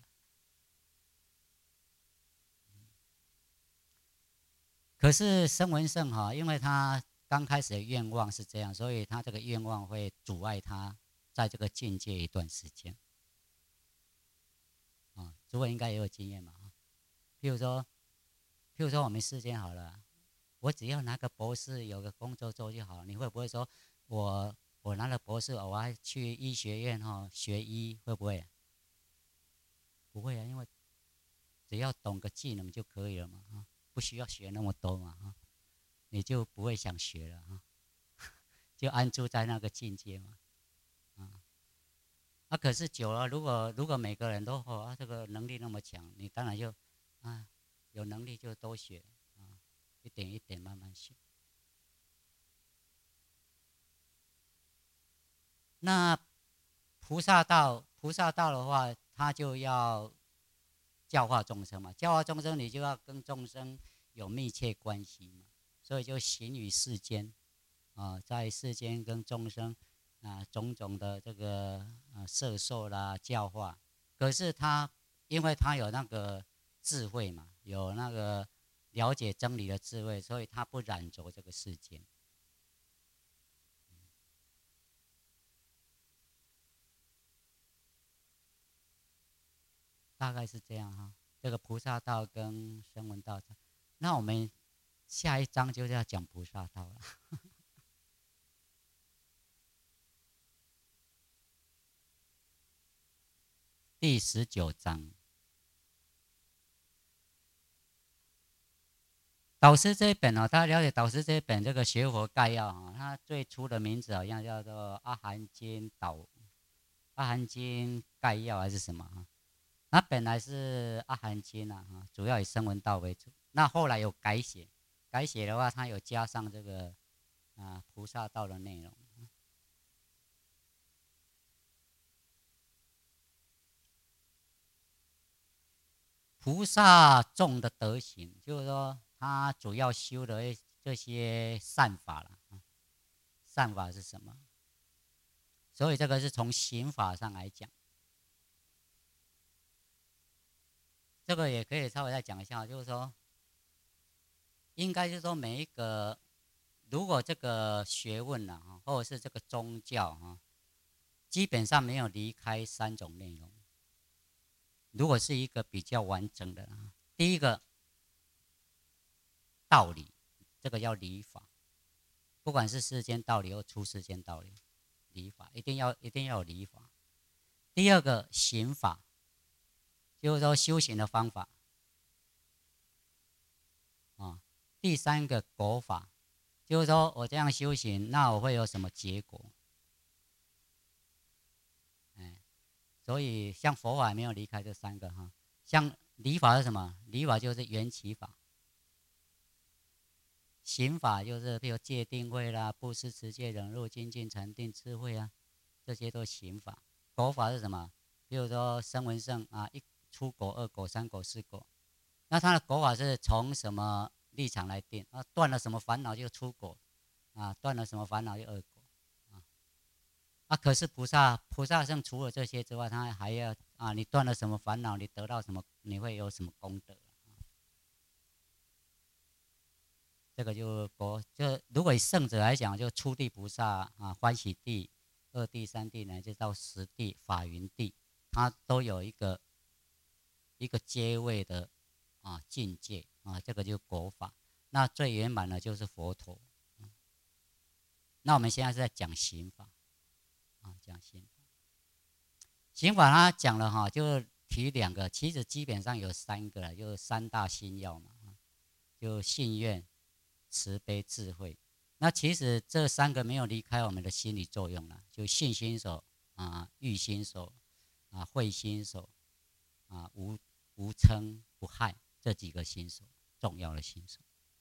可是声闻圣哈，因为他刚开始的愿望是这样，所以他这个愿望会阻碍他在这个境界一段时间。啊，诸位应该也有经验嘛，譬如说，譬如说我们世间好了，我只要拿个博士，有个工作做就好了。你会不会说我我拿了博士，我还去医学院哈、哦、学医，会不会？不会啊，因为只要懂个技能就可以了嘛，啊，不需要学那么多嘛，啊，你就不会想学了啊，就安住在那个境界嘛，啊，啊，可是久了，如果如果每个人都哦啊这个能力那么强，你当然就啊有能力就多学啊，一点一点慢慢学。那菩萨道，菩萨道的话，他就要教化众生嘛，教化众生，你就要跟众生有密切关系嘛，所以就行于世间，啊，在世间跟众生啊种种的这个啊摄受啦教化，可是他因为他有那个智慧嘛，有那个了解真理的智慧，所以他不染着这个世间。大概是这样哈。这个菩萨道跟声闻道，那我们下一章就是要讲菩萨道了。第十九章， 导师这一本哦，大家了解导师这一本这个学佛概要啊，它最初的名字好像叫做《阿含经导阿含经概要》还是什么啊？它本来是阿含经啊，哈，主要以声闻道为主。那后来有改写，改写的话，它有加上这个啊菩萨道的内容。菩萨众的德行，就是说他主要修的这些善法了。善法是什么？所以这个是从刑法上来讲，这个也可以稍微再讲一下，就是说，应该就是说每一个，如果这个学问啊，或者是这个宗教啊，基本上没有离开三种内容。如果是一个比较完整的啊，第一个道理，这个叫理法，不管是世间道理或出世间道理，理法一定要一定要有理法。第二个行法，就是说修行的方法啊。第三个果法，就是说我这样修行，那我会有什么结果？哎，所以像佛法没有离开这三个哈。像理法是什么？理法就是缘起法。行法就是比如戒定慧啦、布施、持戒、忍辱、精进、禅定、智慧啊，这些都行法。果法是什么？比如说声闻乘啊，一出果、二果、三果、四果。那它的果法是从什么立场来定？啊，断了什么烦恼就出果，啊，断了什么烦恼就二果，啊啊。可是菩萨菩萨圣除了这些之外，他还要啊，你断了什么烦恼，你得到什么，你会有什么功德？这个就果就如果以圣者来讲，就初地菩萨啊，欢喜地、二地、三地乃至到十地法云地，它都有一个一个阶位的啊境界啊，这个就果法。那最圆满的就是佛陀。嗯那我们现在是在讲刑法啊，讲刑法。刑法它讲了哈，就提两个，其实基本上有三个了，就是三大心要嘛，就信愿、慈悲、智慧。那其实这三个没有离开我们的心理作用了，就信心手啊、欲心手啊、慧心手啊、无无嗔不害这几个心手，重要的心手。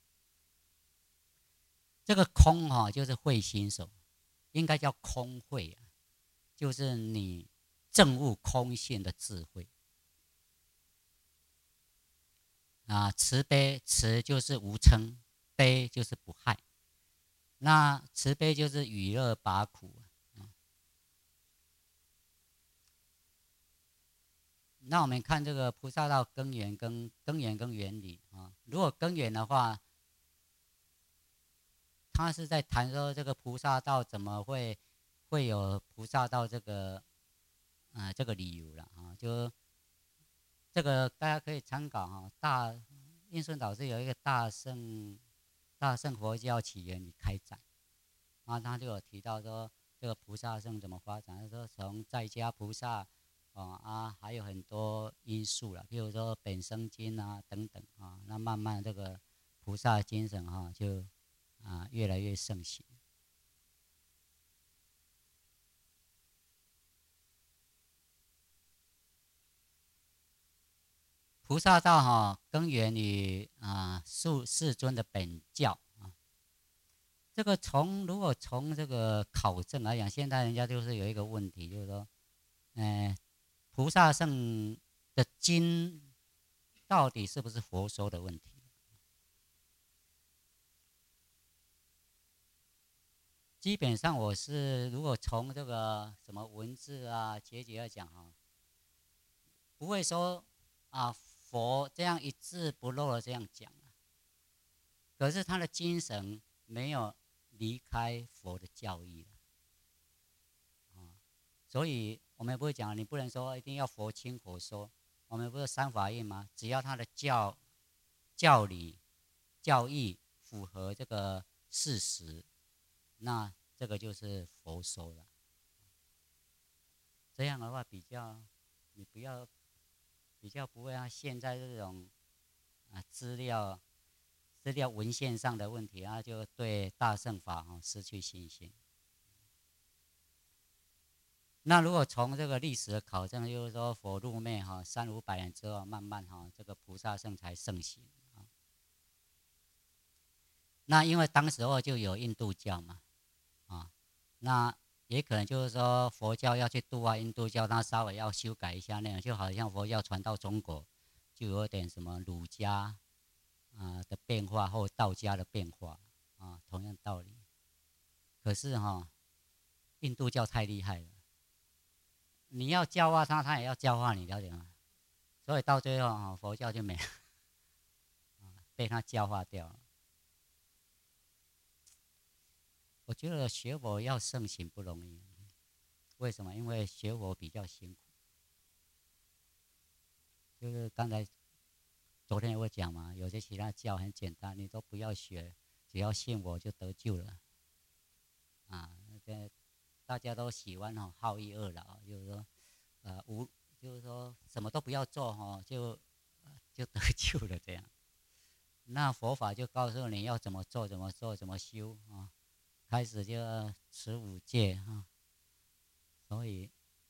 这个空哈、哦、就是慧心手，应该叫空慧啊，就是你证悟空性的智慧啊。慈悲慈就是无嗔，悲就是不害。那慈悲就是与乐拔苦啊。那我们看这个菩萨道根源跟根源跟原理啊。如果根源的话，他是在谈说这个菩萨道怎么会会有菩萨道这个啊、呃、这个理由了啊。就这个大家可以参考哈、啊。大印顺导师有一个大圣大圣佛教起源与开展，然后他就有提到说这个菩萨圣怎么发展，他说从在家菩萨。哦啊，还有很多因素了，譬如说本生经啊等等啊，那慢慢这个菩萨精神哈、啊、就啊越来越盛行。菩萨道哈、啊、根源于啊世世尊的本教啊。这个从如果从这个考证来讲，现在人家就是有一个问题，就是说，嗯、呃，菩萨圣的经到底是不是佛说的问题？基本上我是如果从这个什么文字啊节节来讲啊，不会说啊佛这样一字不漏的这样讲啊。可是他的精神没有离开佛的教义了啊。所以我们不会讲，你不能说一定要佛亲佛说。我们不是三法印吗？只要他的教教理教义符合这个事实，那这个就是佛说了。这样的话比较，你不要比较不会像现在这种啊资料资料文献上的问题啊，就对大乘法哈、哦、失去信心。那如果从这个历史的考证，就是说佛入灭哈三五百年之后，慢慢哈、哦、这个菩萨圣才盛行啊。那因为当时候就有印度教嘛，啊，那也可能就是说佛教要去度化印度教，它稍微要修改一下那样，就好像佛教传到中国，就有点什么儒家啊的变化或道家的变化啊，同样道理。可是哈、哦，印度教太厉害了，你要教化他，他也要教化你，了解吗？所以到最后啊，佛教就没了，被他教化掉了。我觉得学佛要盛行不容易，为什么？因为学佛比较辛苦。就是刚才昨天我讲嘛，有些其他教很简单，你都不要学，只要信我就得救了。啊，这大家都喜欢哦，好逸恶劳，就是说，呃，无，就是说什么都不要做哈，就就得救了这样。那佛法就告诉你要怎么做，怎么做，怎么修啊。开始就要持五戒哈，所以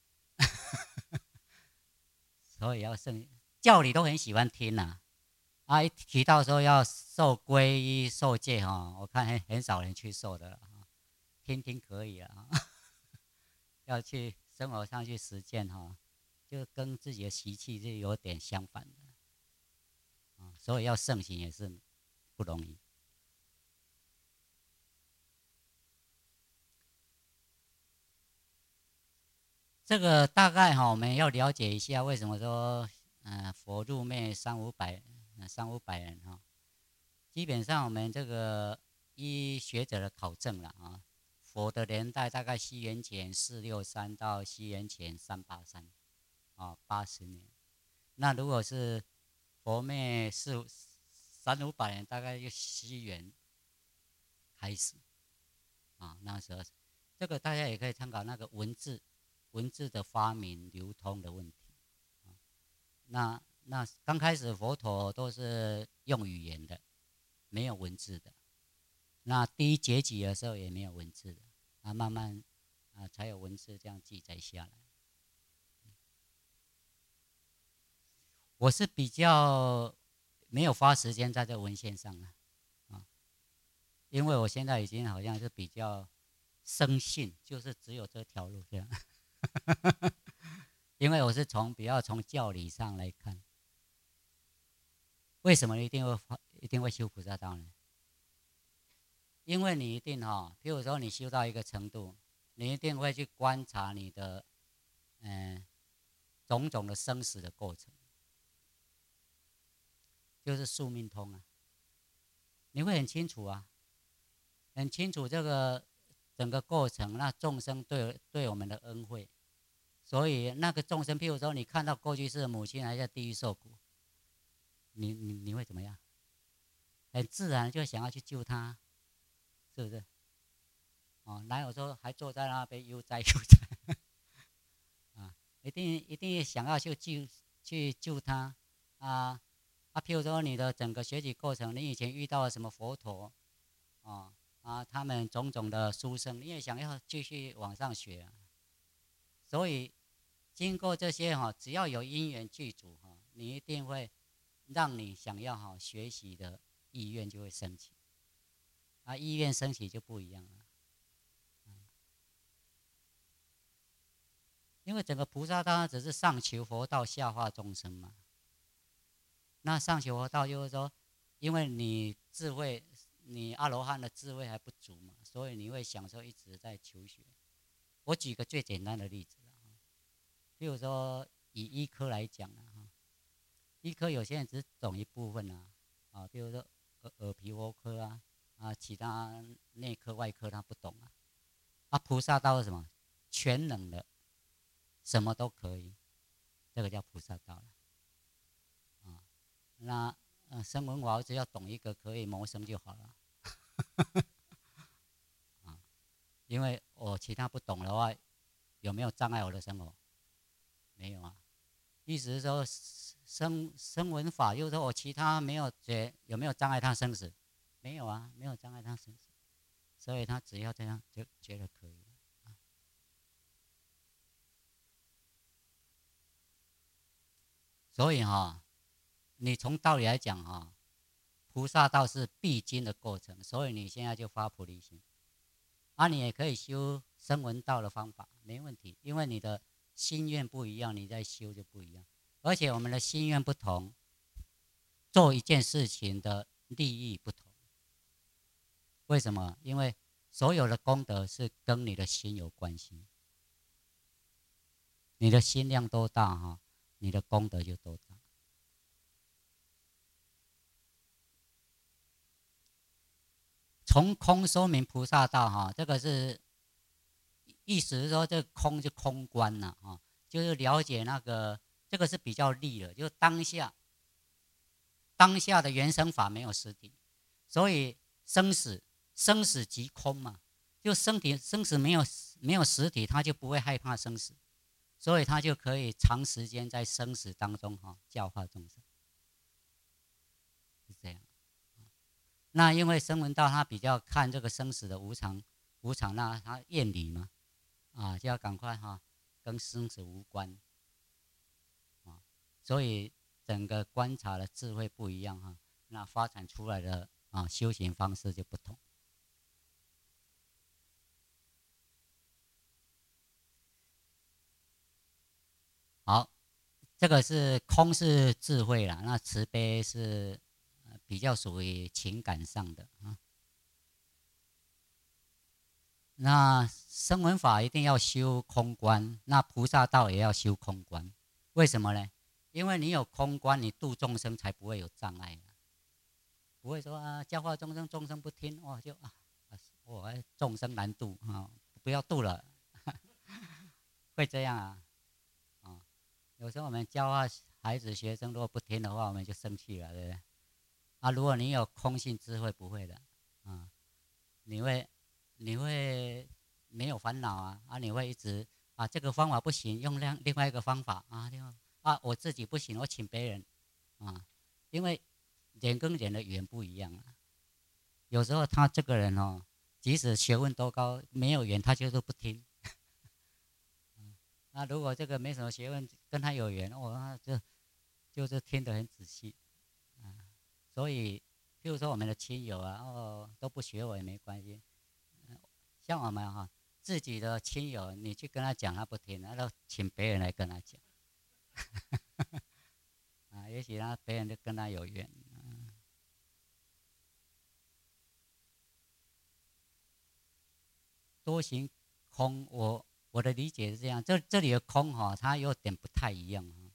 所以要圣教理都很喜欢听呐、啊。啊，一提到说要受皈依、受戒哈，我看很很少人去受的了哈，听听可以啊，要去生活上去实践哈，就跟自己的习气是有点相反的啊，所以要盛行也是不容易。这个大概哈，我们要了解一下为什么说，嗯、呃，佛入灭三五百，呃三五百人哈。基本上我们这个依学者的考证了啊，佛的年代大概西元前四六三到西元前三八三，啊，八十年。那如果是佛灭四三五百年，大概就西元开始啊，那时候这个大家也可以参考那个文字文字的发明流通的问题啊。那那刚开始佛陀都是用语言的，没有文字的。那第一结集的时候也没有文字的，啊，慢慢啊才有文字这样记载下来。我是比较没有花时间在这文献上了啊，因为我现在已经好像是比较生信，就是只有这条路这样。因为我是从比较从教理上来看，为什么一定会一定会修菩萨道呢？因为你一定哈、哦，譬如说你修到一个程度，你一定会去观察你的嗯、呃、种种的生死的过程，就是宿命通啊，你会很清楚啊，很清楚这个整个过程，那众生对对我们的恩惠，所以那个众生，譬如说你看到过去是母亲还在地狱受苦，你你你会怎么样？很自然就想要去救他，是不是？哦，哪有说还坐在那边悠哉悠哉啊？一定一定想要去救去救他啊啊！譬如说你的整个学习过程，你以前遇到了什么佛陀啊啊，他们种种的书生，你也想要继续往上学啊。所以经过这些哈、只要有因缘具足哈、你一定会让你想要哈、学习的意愿就会升起啊，意愿升起就不一样了。因为整个菩萨道只是上求佛道，下化众生嘛。那上求佛道就是说，因为你智慧，你阿罗汉的智慧还不足嘛，所以你会想说一直在求学。我举个最简单的例子啊，譬如说以医科来讲啊，哈，医科有些人只懂一部分啊，啊，比如说耳耳鼻喉科啊，啊，其他内科外科他不懂啊。啊，菩萨道是什么？全能的，什么都可以，这个叫菩萨道了。啊，那呃，声闻法只要懂一个可以谋生就好了。啊，因为我其他不懂的话，有没有障碍我的生活？没有啊。意思是说，声声闻法，就是说我其他没有觉有没有障碍他生死？ 没有啊，没有障碍他生死，所以他只要这样就觉得可以了。啊、所以哈、哦，你从道理来讲哈、哦，菩萨道是必经的过程，所以你现在就发菩提心，啊，你也可以修声闻道的方法，没问题，因为你的心愿不一样，你在修就不一样，而且我们的心愿不同，做一件事情的利益不同。为什么？因为所有的功德是跟你的心有关系，你的心量多大哈，你的功德就多大。从空说明菩萨道哈，这个是意思是说，这个空就空观了啊，就是了解那个，这个是比较利的，就当下当下的原生法没有实体，所以生死生死即空嘛，就身体生死没有没有实体，他就不会害怕生死，所以他就可以长时间在生死当中哈教化众生，是这样。那因为声闻道他比较看这个生死的无常，无常那他厌离嘛，啊就要赶快哈跟生死无关啊，所以整个观察的智慧不一样哈，那发展出来的啊修行方式就不同。好，这个是空是智慧啦，那慈悲是比较属于情感上的啊。那声闻法一定要修空观，那菩萨道也要修空观。为什么呢？因为你有空观，你度众生才不会有障碍，不会说啊教化众生，众生不听，哇就啊，我众生难度啊，不要度了，会这样啊啊。有时候我们教化孩子学生，如果不听的话，我们就生气了，对不对？啊，如果你有空性智慧，不会的啊，你会你会没有烦恼啊啊，你会一直啊这个方法不行，用另另外一个方法啊，另外啊我自己不行，我请别人啊，因为人跟人的缘不一样啊。有时候他这个人哦，即使学问多高，没有缘他就是不听。那如果这个没什么学问，跟他有缘，哦，那就就是听得很仔细啊。所以，譬如说我们的亲友啊，哦都不学我也没关系。像我们哈，自己的亲友，你去跟他讲，他不听，那就请别人来跟他讲啊。也许他别人就跟他有缘。嗯、多行空，我我的理解是这样，这这里的空哈，它有点不太一样哈。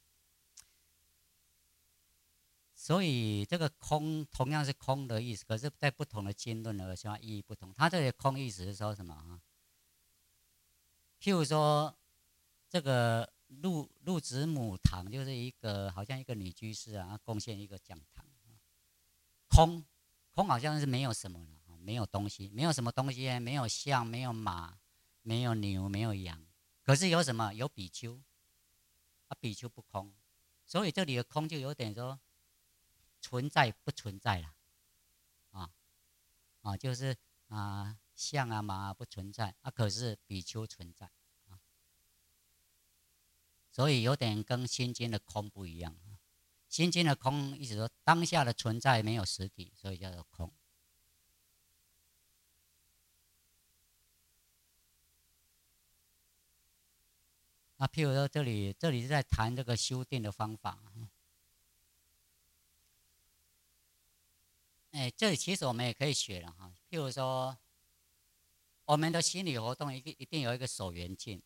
所以这个空同样是空的意思，可是，在不同的经论而下意义不同。它这里的空意思是说什么啊？譬如说，这个陆陆子母堂就是一个好像一个女居士啊，贡献一个讲堂。空空好像是没有什么了，没有东西，没有什么东西，没有象，没有马，没有牛，没有羊。可是有什么？有比丘啊，比丘不空，所以这里的空就有点说存在不存在了啊啊，就是啊象啊马啊不存在啊，可是比丘存在啊，所以有点跟心经的空不一样。心经的空意思说当下的存在没有实体，所以叫做空。那譬如说这里这里是在谈这个修订的方法。哎，这里其实我们也可以学了哈。譬如说，我们的心理活动一定一定有一个守缘境。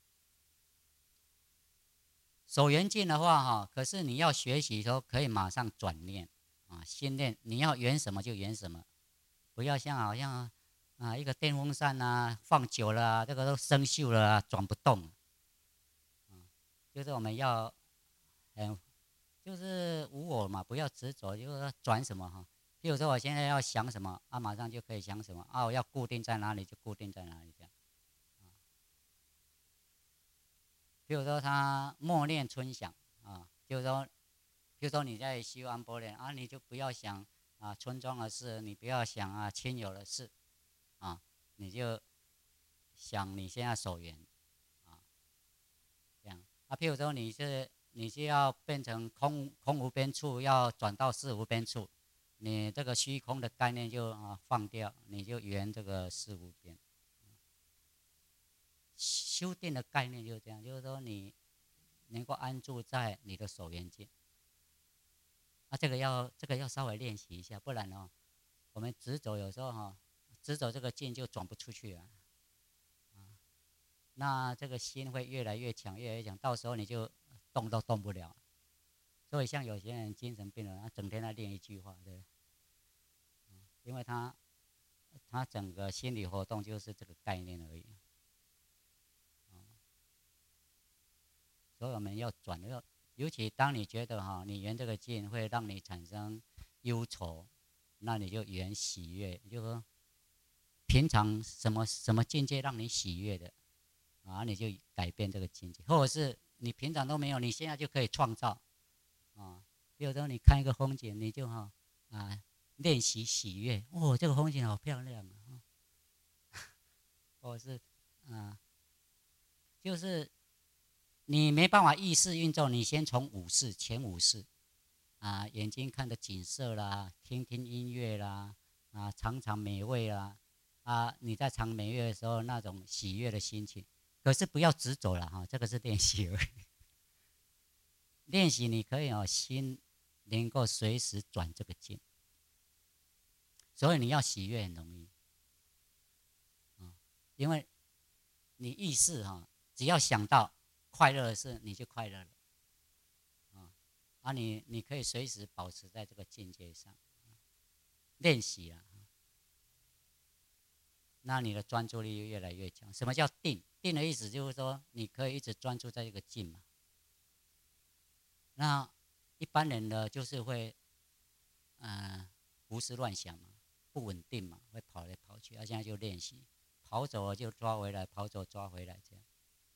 守缘境的话哈，可是你要学习说可以马上转念啊，心念你要缘什么就缘什么，不要像好像啊一个电风扇啊放久了啊，这个都生锈了啊，转不动。就是我们要嗯，就是无我嘛，不要执着，就是说转什么哈。比如说我现在要想什么啊，马上就可以想什么啊，我要固定在哪里就固定在哪里这样。比如说他默念春想啊，就是说，比如说你在修安波念啊，你就不要想啊，村庄的事，你不要想啊，亲友的事啊，你就想你现在所缘啊，这样啊。譬如说你是你是要变成空空无边处，要转到事无边处，你这个虚空的概念就啊放掉，你就圆这个事无边。修定的概念就是这样，就是说你能够安住在你的所缘境。啊，这个要这个要稍微练习一下，不然哦，我们直走有时候哈、哦，直走这个劲就转不出去啊，啊，那这个心会越来越强，越来越强，到时候你就动都动不了。所以像有些人精神病人，他整天在练一句话，对，因为他他整个心理活动就是这个概念而已。所以我们要转，要尤其当你觉得哈，你圆这个境会让你产生忧愁，那你就圆喜悦，就说平常什么什么境界让你喜悦的啊，你就改变这个境界，或者是你平常都没有，你现在就可以创造啊。比如说你看一个风景，你就哈啊练习喜悦，哦，这个风景好漂亮啊，或者是啊，就是你没办法意识运作，你先从五识前五识啊，眼睛看的景色啦，听听音乐啦，啊，尝尝美味啦，啊，你在尝美味的时候那种喜悦的心情，可是不要直走了哈，这个是练习而已。练习你可以哦，心能够随时转这个境，所以你要喜悦很容易啊，因为你意识哈，只要想到快乐的事，你就快乐了。啊你，你可以随时保持在这个境界上练习啊，那你的专注力越来越强。什么叫定？定的意思就是说，你可以一直专注在这个境嘛。那一般人呢，就是会，呃，胡思乱想嘛，不稳定嘛，会跑来跑去。啊，现在就练习，跑走了就抓回来，跑走抓回来，这样。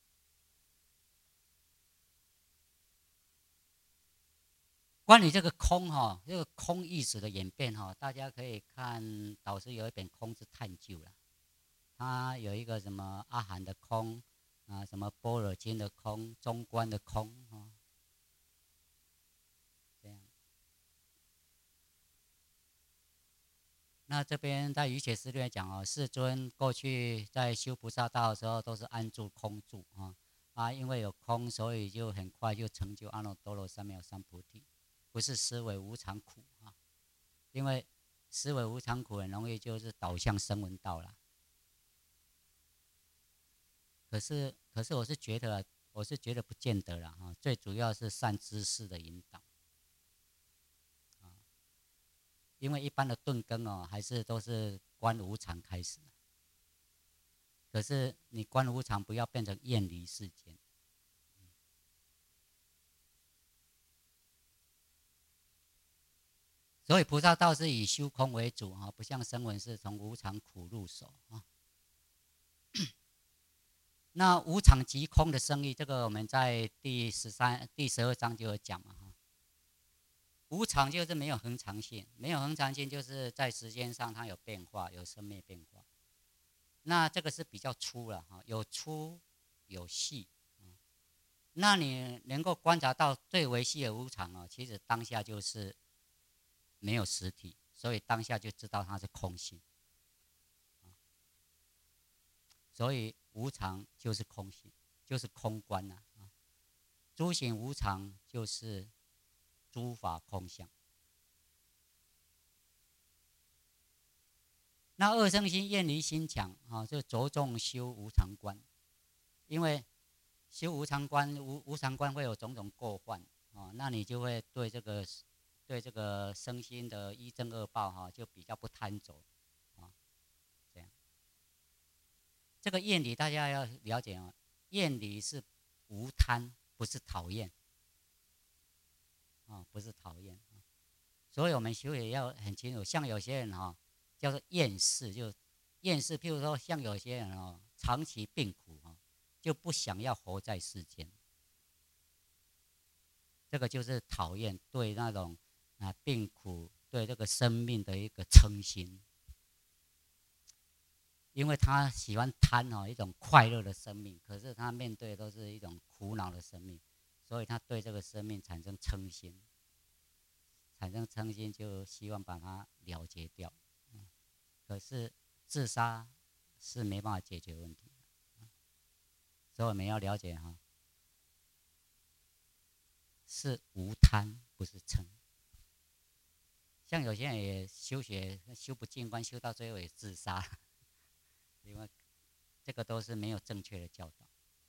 关于这个空哈，这个空意识的演变哈，大家可以看导师有一本《空之探究》了。它有一个什么阿含的空啊，什么般若经的空，中观的空啊，这样。那这边在《瑜伽师》里面讲哦，世尊过去在修菩萨道的时候，都是安住空住啊啊，因为有空，所以就很快就成就阿耨多罗三藐三菩提，不是思维无常苦啊，因为思维无常苦很容易就是导向声闻道了。可是，可是我是觉得，我是觉得不见得了哈。最主要是善知识的引导啊，因为一般的顿根哦，还是都是观无常开始。可是你观无常，不要变成厌离世间。所以菩萨道是以修空为主啊，不像声闻是从无常苦入手啊。那无常即空的生意，这个我们在第十三、第十二章就有讲嘛哈。无常就是没有恒常性，没有恒常性就是在时间上它有变化，有生灭变化。那这个是比较粗了哈，有粗有细。那你能够观察到最微细的无常哦，其实当下就是没有实体，所以当下就知道它是空性。所以无常就是空性，就是空观呐啊。诸行无常就是诸法空相。那二圣心厌离心强啊，就着重修无常观，因为修无常观，无无常观会有种种过患啊，那你就会对这个对这个身心的一正二报哈，就比较不贪着啊，这样。这个厌离大家要了解哦，厌离是无贪，不是讨厌啊，不是讨厌。所以我们修也要很清楚，像有些人哈，叫做厌世，就厌世。譬如说，像有些人哦，长期病苦哈，就不想要活在世间。这个就是讨厌，对那种啊病苦对这个生命的一个嗔心，因为他喜欢贪哦一种快乐的生命，可是他面对都是一种苦恼的生命，所以他对这个生命产生嗔心，产生嗔心就希望把它了结掉，嗯，可是自杀是没办法解决问题的，所以我们要了解哈，是无贪不是嗔。像有些人也修学修不进关，修到最后也自杀，因为这个都是没有正确的教导。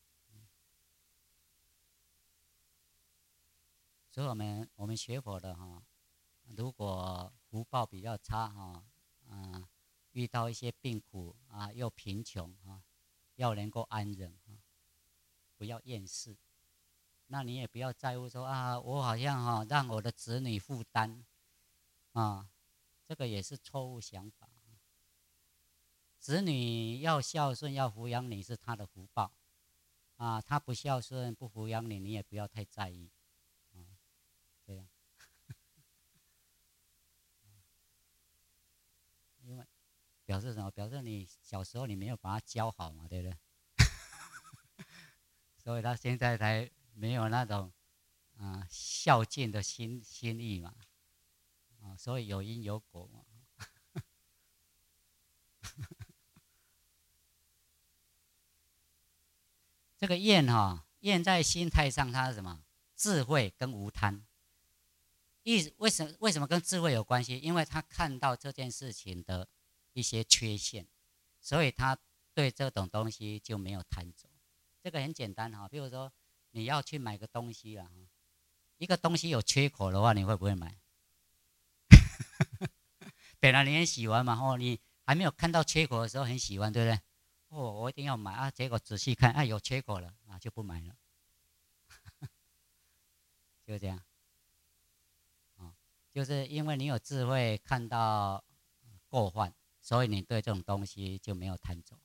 所以我们我们学佛的哈，如果福报比较差哈，嗯、呃，遇到一些病苦啊，又贫穷啊，要能够安忍啊，不要厌世。那你也不要在乎说啊，我好像哈让我的子女负担啊，这个也是错误想法。子女要孝顺，要抚养你是他的福报啊，他不孝顺不抚养你，你也不要太在意啊，这样。因为表示什么？表示你小时候你没有把他教好嘛，对不对？所以他现在才没有那种啊、呃、孝敬的心心意嘛，啊，所以有因有果嘛。这个厌哈，厌在心态上，它是什么？智慧跟无贪。意为什么为什么跟智慧有关系？因为他看到这件事情的一些缺陷，所以他对这种东西就没有贪走。这个很简单哈，比如说你要去买个东西了哈，一个东西有缺口的话，你会不会买？本来你很喜欢嘛，哦，你还没有看到缺口的时候很喜欢，对不对？哦，我一定要买啊！结果仔细看，啊，有缺口了啊，就不买了，就这样啊、哦，就是因为你有智慧看到过患，所以你对这种东西就没有贪走。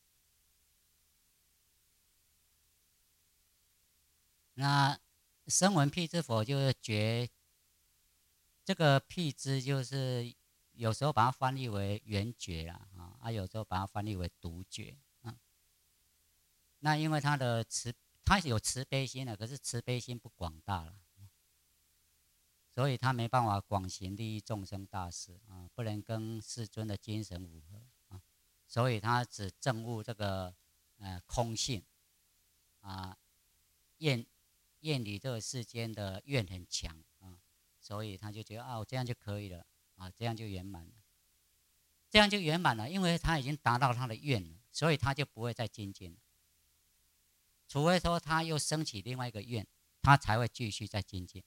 那声闻辟支佛就是觉，这个辟支就是有时候把它翻译为圆觉啦，啊，啊有时候把它翻译为独觉，啊，那因为他的慈，他有慈悲心的，可是慈悲心不广大了，所以他没办法广行利益众生大事啊，不能跟世尊的精神符合啊，所以他只证悟这个呃空性啊，厌厌离这个世间的愿很强啊，所以他就觉得啊，我这样就可以了啊，这样就圆满了，这样就圆满了，因为他已经达到他的愿了，所以他就不会再精进了，除非说他又升起另外一个愿，他才会继续再精进。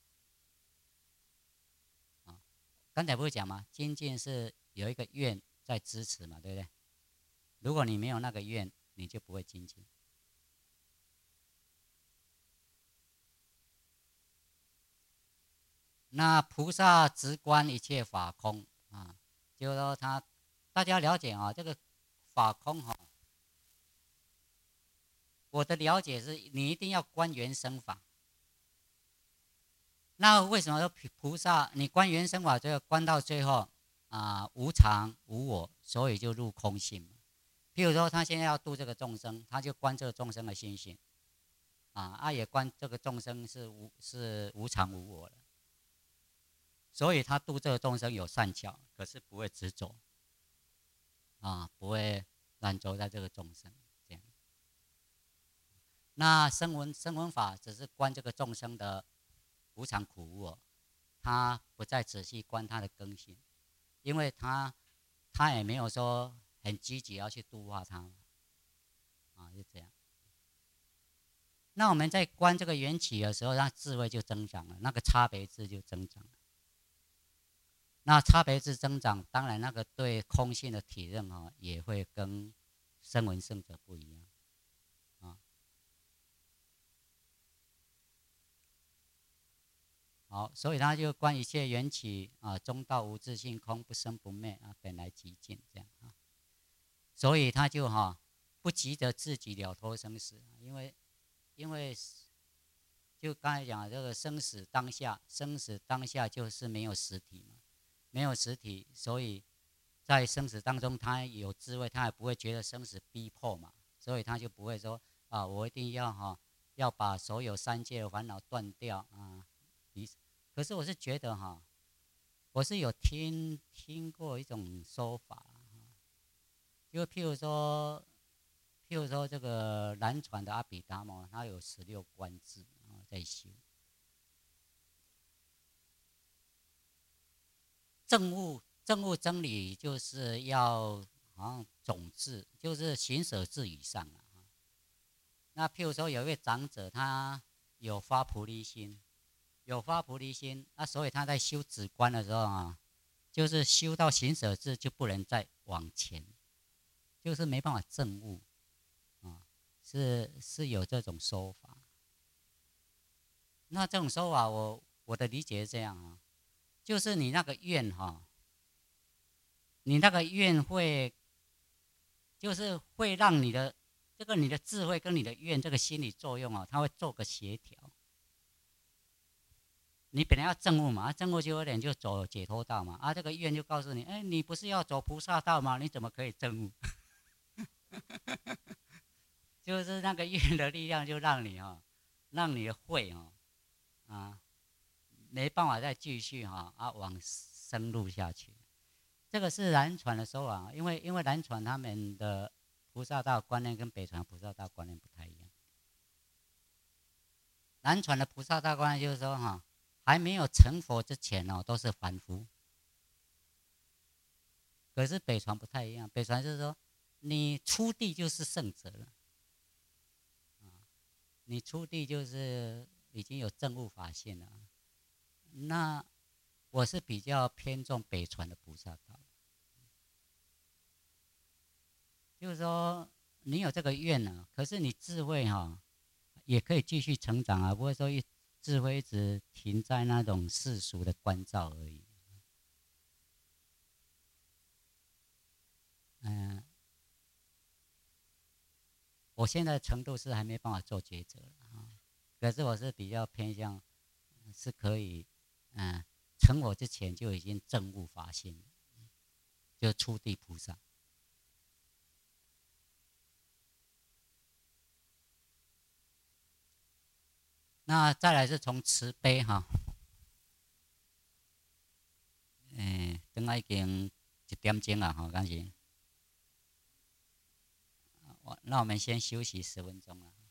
啊，刚才不是讲吗？精进是有一个愿在支持嘛，对不对？如果你没有那个愿，你就不会精进。那菩萨直观一切法空啊，就是说他大家了解啊，这个法空哈、啊，我的了解是你一定要观原生法。那为什么说菩萨你观原生法，这个观到最后啊，无常无我，所以就入空性嘛。譬如说他现在要度这个众生，他就观这个众生的心性啊，啊也观这个众生是无是无常无我的，所以他度这个众生有善巧，可是不会执着啊，不会染着在这个众生这样。那声闻声闻法只是观这个众生的无常苦无我，他不再仔细观他的根性，因为他他也没有说很积极要去度化他啊，就这样。那我们在观这个缘起的时候，那智慧就增长了，那个差别智就增长了。那差别智增长，当然那个对空性的体认啊，也会跟声闻圣者不一样啊。好，所以他就观一切缘起啊，中道无自性空，不生不灭啊，本来寂静这样啊。所以他就哈、啊、不急着自己了脱生死，因为因为就刚才讲这个生死当下，生死当下就是没有实体嘛。 没有实体，所以在生死当中，他有智慧，他也不会觉得生死逼迫嘛，所以他就不会说啊，我一定要哈、哦，要把所有三界的烦恼断掉啊。可是我是觉得哈、哦，我是有听听过一种说法，就譬如说，譬如说这个南传的阿毗达摩，他有十六观智啊在修。政务政务真理就是要好像种智，就是行舍智以上啊。那譬如说有一位长者，他有发菩提心，有发菩提心，那所以他在修止观的时候啊，就是修到行舍智就不能再往前，就是没办法证悟啊，是是有这种说法。那这种说法我，我我的理解是这样啊，就是你那个愿哈、啊，你那个愿会，就是会让你的这个你的智慧跟你的愿这个心理作用啊，它会做个协调。你本来要证悟嘛，啊、证悟就有点就走解脱道嘛，啊，这个愿就告诉你，哎，你不是要走菩萨道吗？你怎么可以证悟？就是那个愿的力量，就让你哈、哦，让你的慧哈、哦，啊，没办法再继续哈、哦、啊往深入下去。这个是南传的说法，因为因为南传他们的菩萨道观念跟北传菩萨道观念不太一样。南传的菩萨道观念就是说哈、哦，还没有成佛之前哦，都是凡夫。可是北传不太一样，北传就是说，你出地就是圣者了，啊，你出地就是已经有证悟法性了。那我是比较偏重北传的菩萨道，就是说你有这个愿呢、啊，可是你智慧哈、啊、也可以继续成长啊，不会说一智慧一直停在那种世俗的关照而已。嗯、呃，我现在的程度是还没办法做抉择啊，可是我是比较偏向是可以，嗯、呃，成我之前就已经证悟法性，就初地菩萨。那再来是从慈悲哈，诶，等下已经一点钟了哈，感谢。那我们先休息十分钟了。